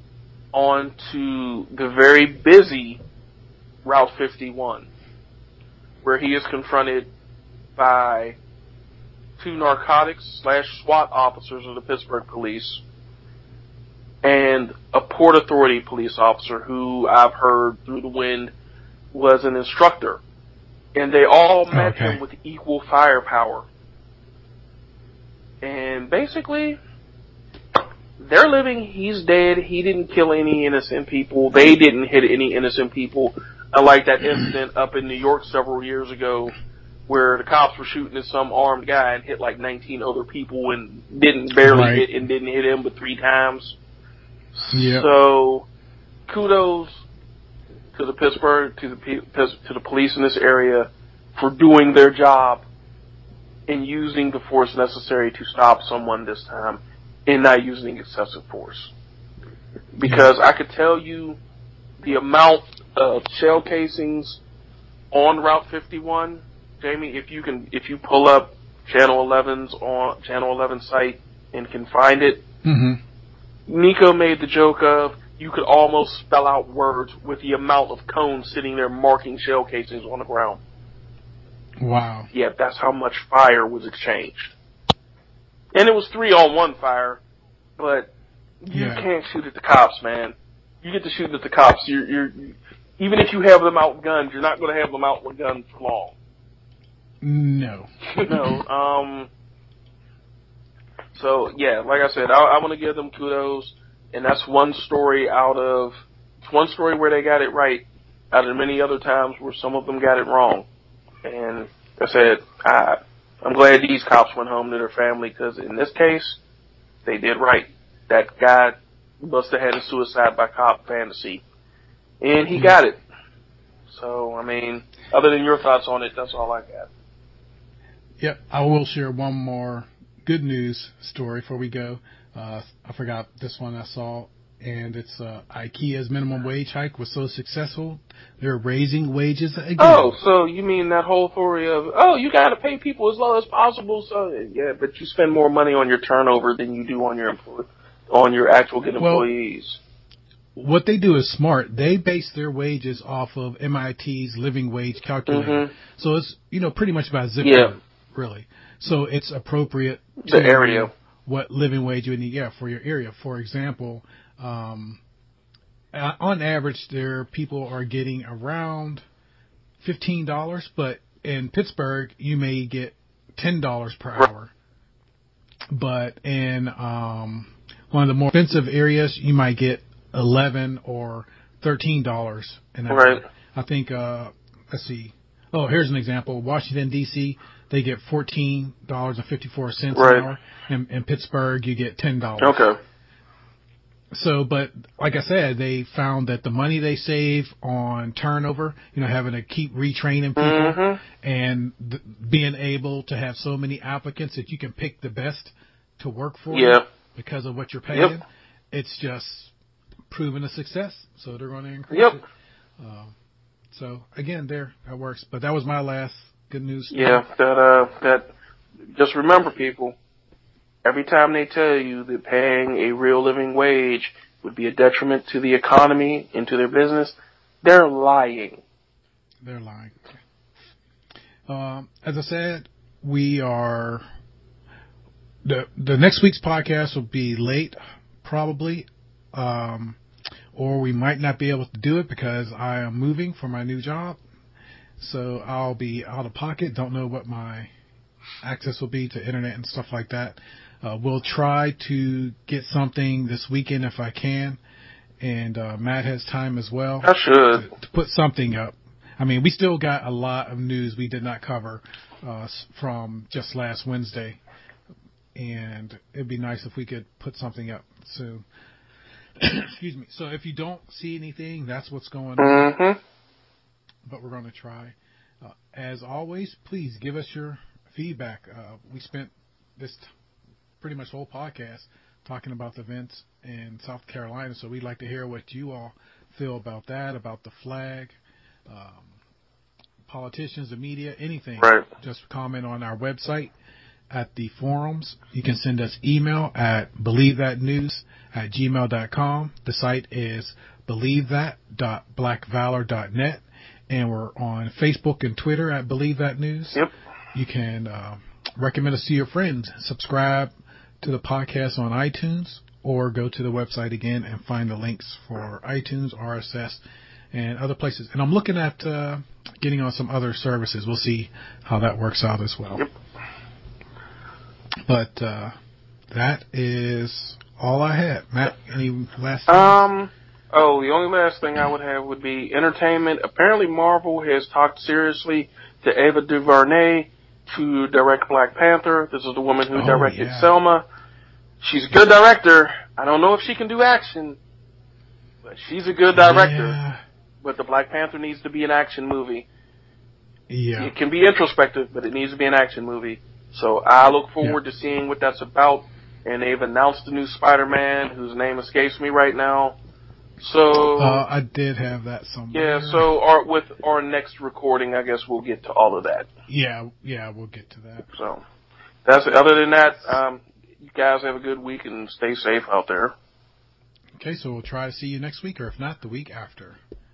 onto the very busy Route 51, where he is confronted by 2 narcotics/SWAT officers of the Pittsburgh police and a Port Authority police officer who I've heard through the wind was an instructor. And they all met him with equal firepower. And basically, they're living, he's dead, he didn't kill any innocent people, they didn't hit any innocent people, unlike that incident up in New York several years ago where the cops were shooting at some armed guy and hit like 19 other people and didn't hit him but 3 times. Yep. So, kudos to the Pittsburgh, to the police in this area for doing their job and using the force necessary to stop someone this time and not using excessive force. Because I could tell you the amount of shell casings on Route 51, Jamie, if you pull up Channel 11's site and can find it, Nico made the joke of you could almost spell out words with the amount of cones sitting there marking shell casings on the ground. Wow. Yeah, that's how much fire was exchanged. And it was 3-on-1 fire, but you can't shoot at the cops, man. You get to shoot at the cops. You're even if you have them outgunned, you're not going to have them outgunned for long. No. No. So, yeah, like I said, I want to give them kudos, and that's one story where they got it right, out of many other times where some of them got it wrong. And like I said, I'm glad these cops went home to their family, because in this case, they did right. That guy must have had a suicide by cop fantasy. and he got it. So, I mean, other than your thoughts on it, that's all I got. Yep, I will share one more good news story before we go. I forgot this one I saw, and it's IKEA's minimum wage hike was so successful, they're raising wages again. Oh, so you mean that whole story of, you got to pay people as low as possible, so yeah, but you spend more money on your turnover than you do on your actual good employees. What they do is smart. They base their wages off of MIT's living wage calculator. Mm-hmm. So it's, pretty much about zip code, really. So it's appropriate to the area. What living wage you would need, for your area. For example, on average, people are getting around $15, but in Pittsburgh, you may get $10 per hour. But in one of the more expensive areas, you might get $11 or $13 an hour. Right. I think, let's see. Oh, here's an example. Washington, D.C., they get $14.54 an hour. In Pittsburgh, you get $10. Okay. So, but like I said, they found that the money they save on turnover, having to keep retraining people and being able to have so many applicants that you can pick the best to work for you because of what you're paying, it's just proven a success. So they're going to increase it. So again, that works. But that was my last good news story. Yeah, that just remember, people, every time they tell you that paying a real living wage would be a detriment to the economy and to their business, they're lying. They're lying. As I said, we are the next week's podcast will be late, probably, or we might not be able to do it because I am moving for my new job. So I'll be out of pocket. Don't know what my access will be to internet and stuff like that. We'll try to get something this weekend if I can. And Matt has time as well. I should. To put something up. I mean, we still got a lot of news we did not cover from just last Wednesday. And it'd be nice if we could put something up soon. Excuse me. So if you don't see anything, that's what's going on. Mm-hmm. But we're going to try. As always, please give us your feedback. We spent this pretty much whole podcast talking about the events in South Carolina, so we'd like to hear what you all feel about that, about the flag, politicians, the media, anything. Right. Just comment on our website at the forums. You can send us email at believethatnews@gmail.com. The site is believethat.blackvalor.net. And we're on Facebook and Twitter at Believe That News. Yep. You can recommend us to your friends. Subscribe to the podcast on iTunes or go to the website again and find the links for iTunes, RSS, and other places. And I'm looking at getting on some other services. We'll see how that works out as well. Yep. But that is all I had. Matt, any last things? The only last thing I would have would be entertainment. Apparently Marvel has talked seriously to Ava DuVernay to direct Black Panther. This is the woman who directed Selma. She's a good director. I don't know if she can do action, but she's a good director. Yeah. But the Black Panther needs to be an action movie. Yeah. It can be introspective, but it needs to be an action movie. So I look forward to seeing what that's about. And they've announced the new Spider-Man, whose name escapes me right now. So I did have that somewhere. Yeah, so with our next recording, I guess we'll get to all of that. Yeah, we'll get to that. So that's it. Other than that, you guys have a good week and stay safe out there. Okay, so we'll try to see you next week, or if not, the week after.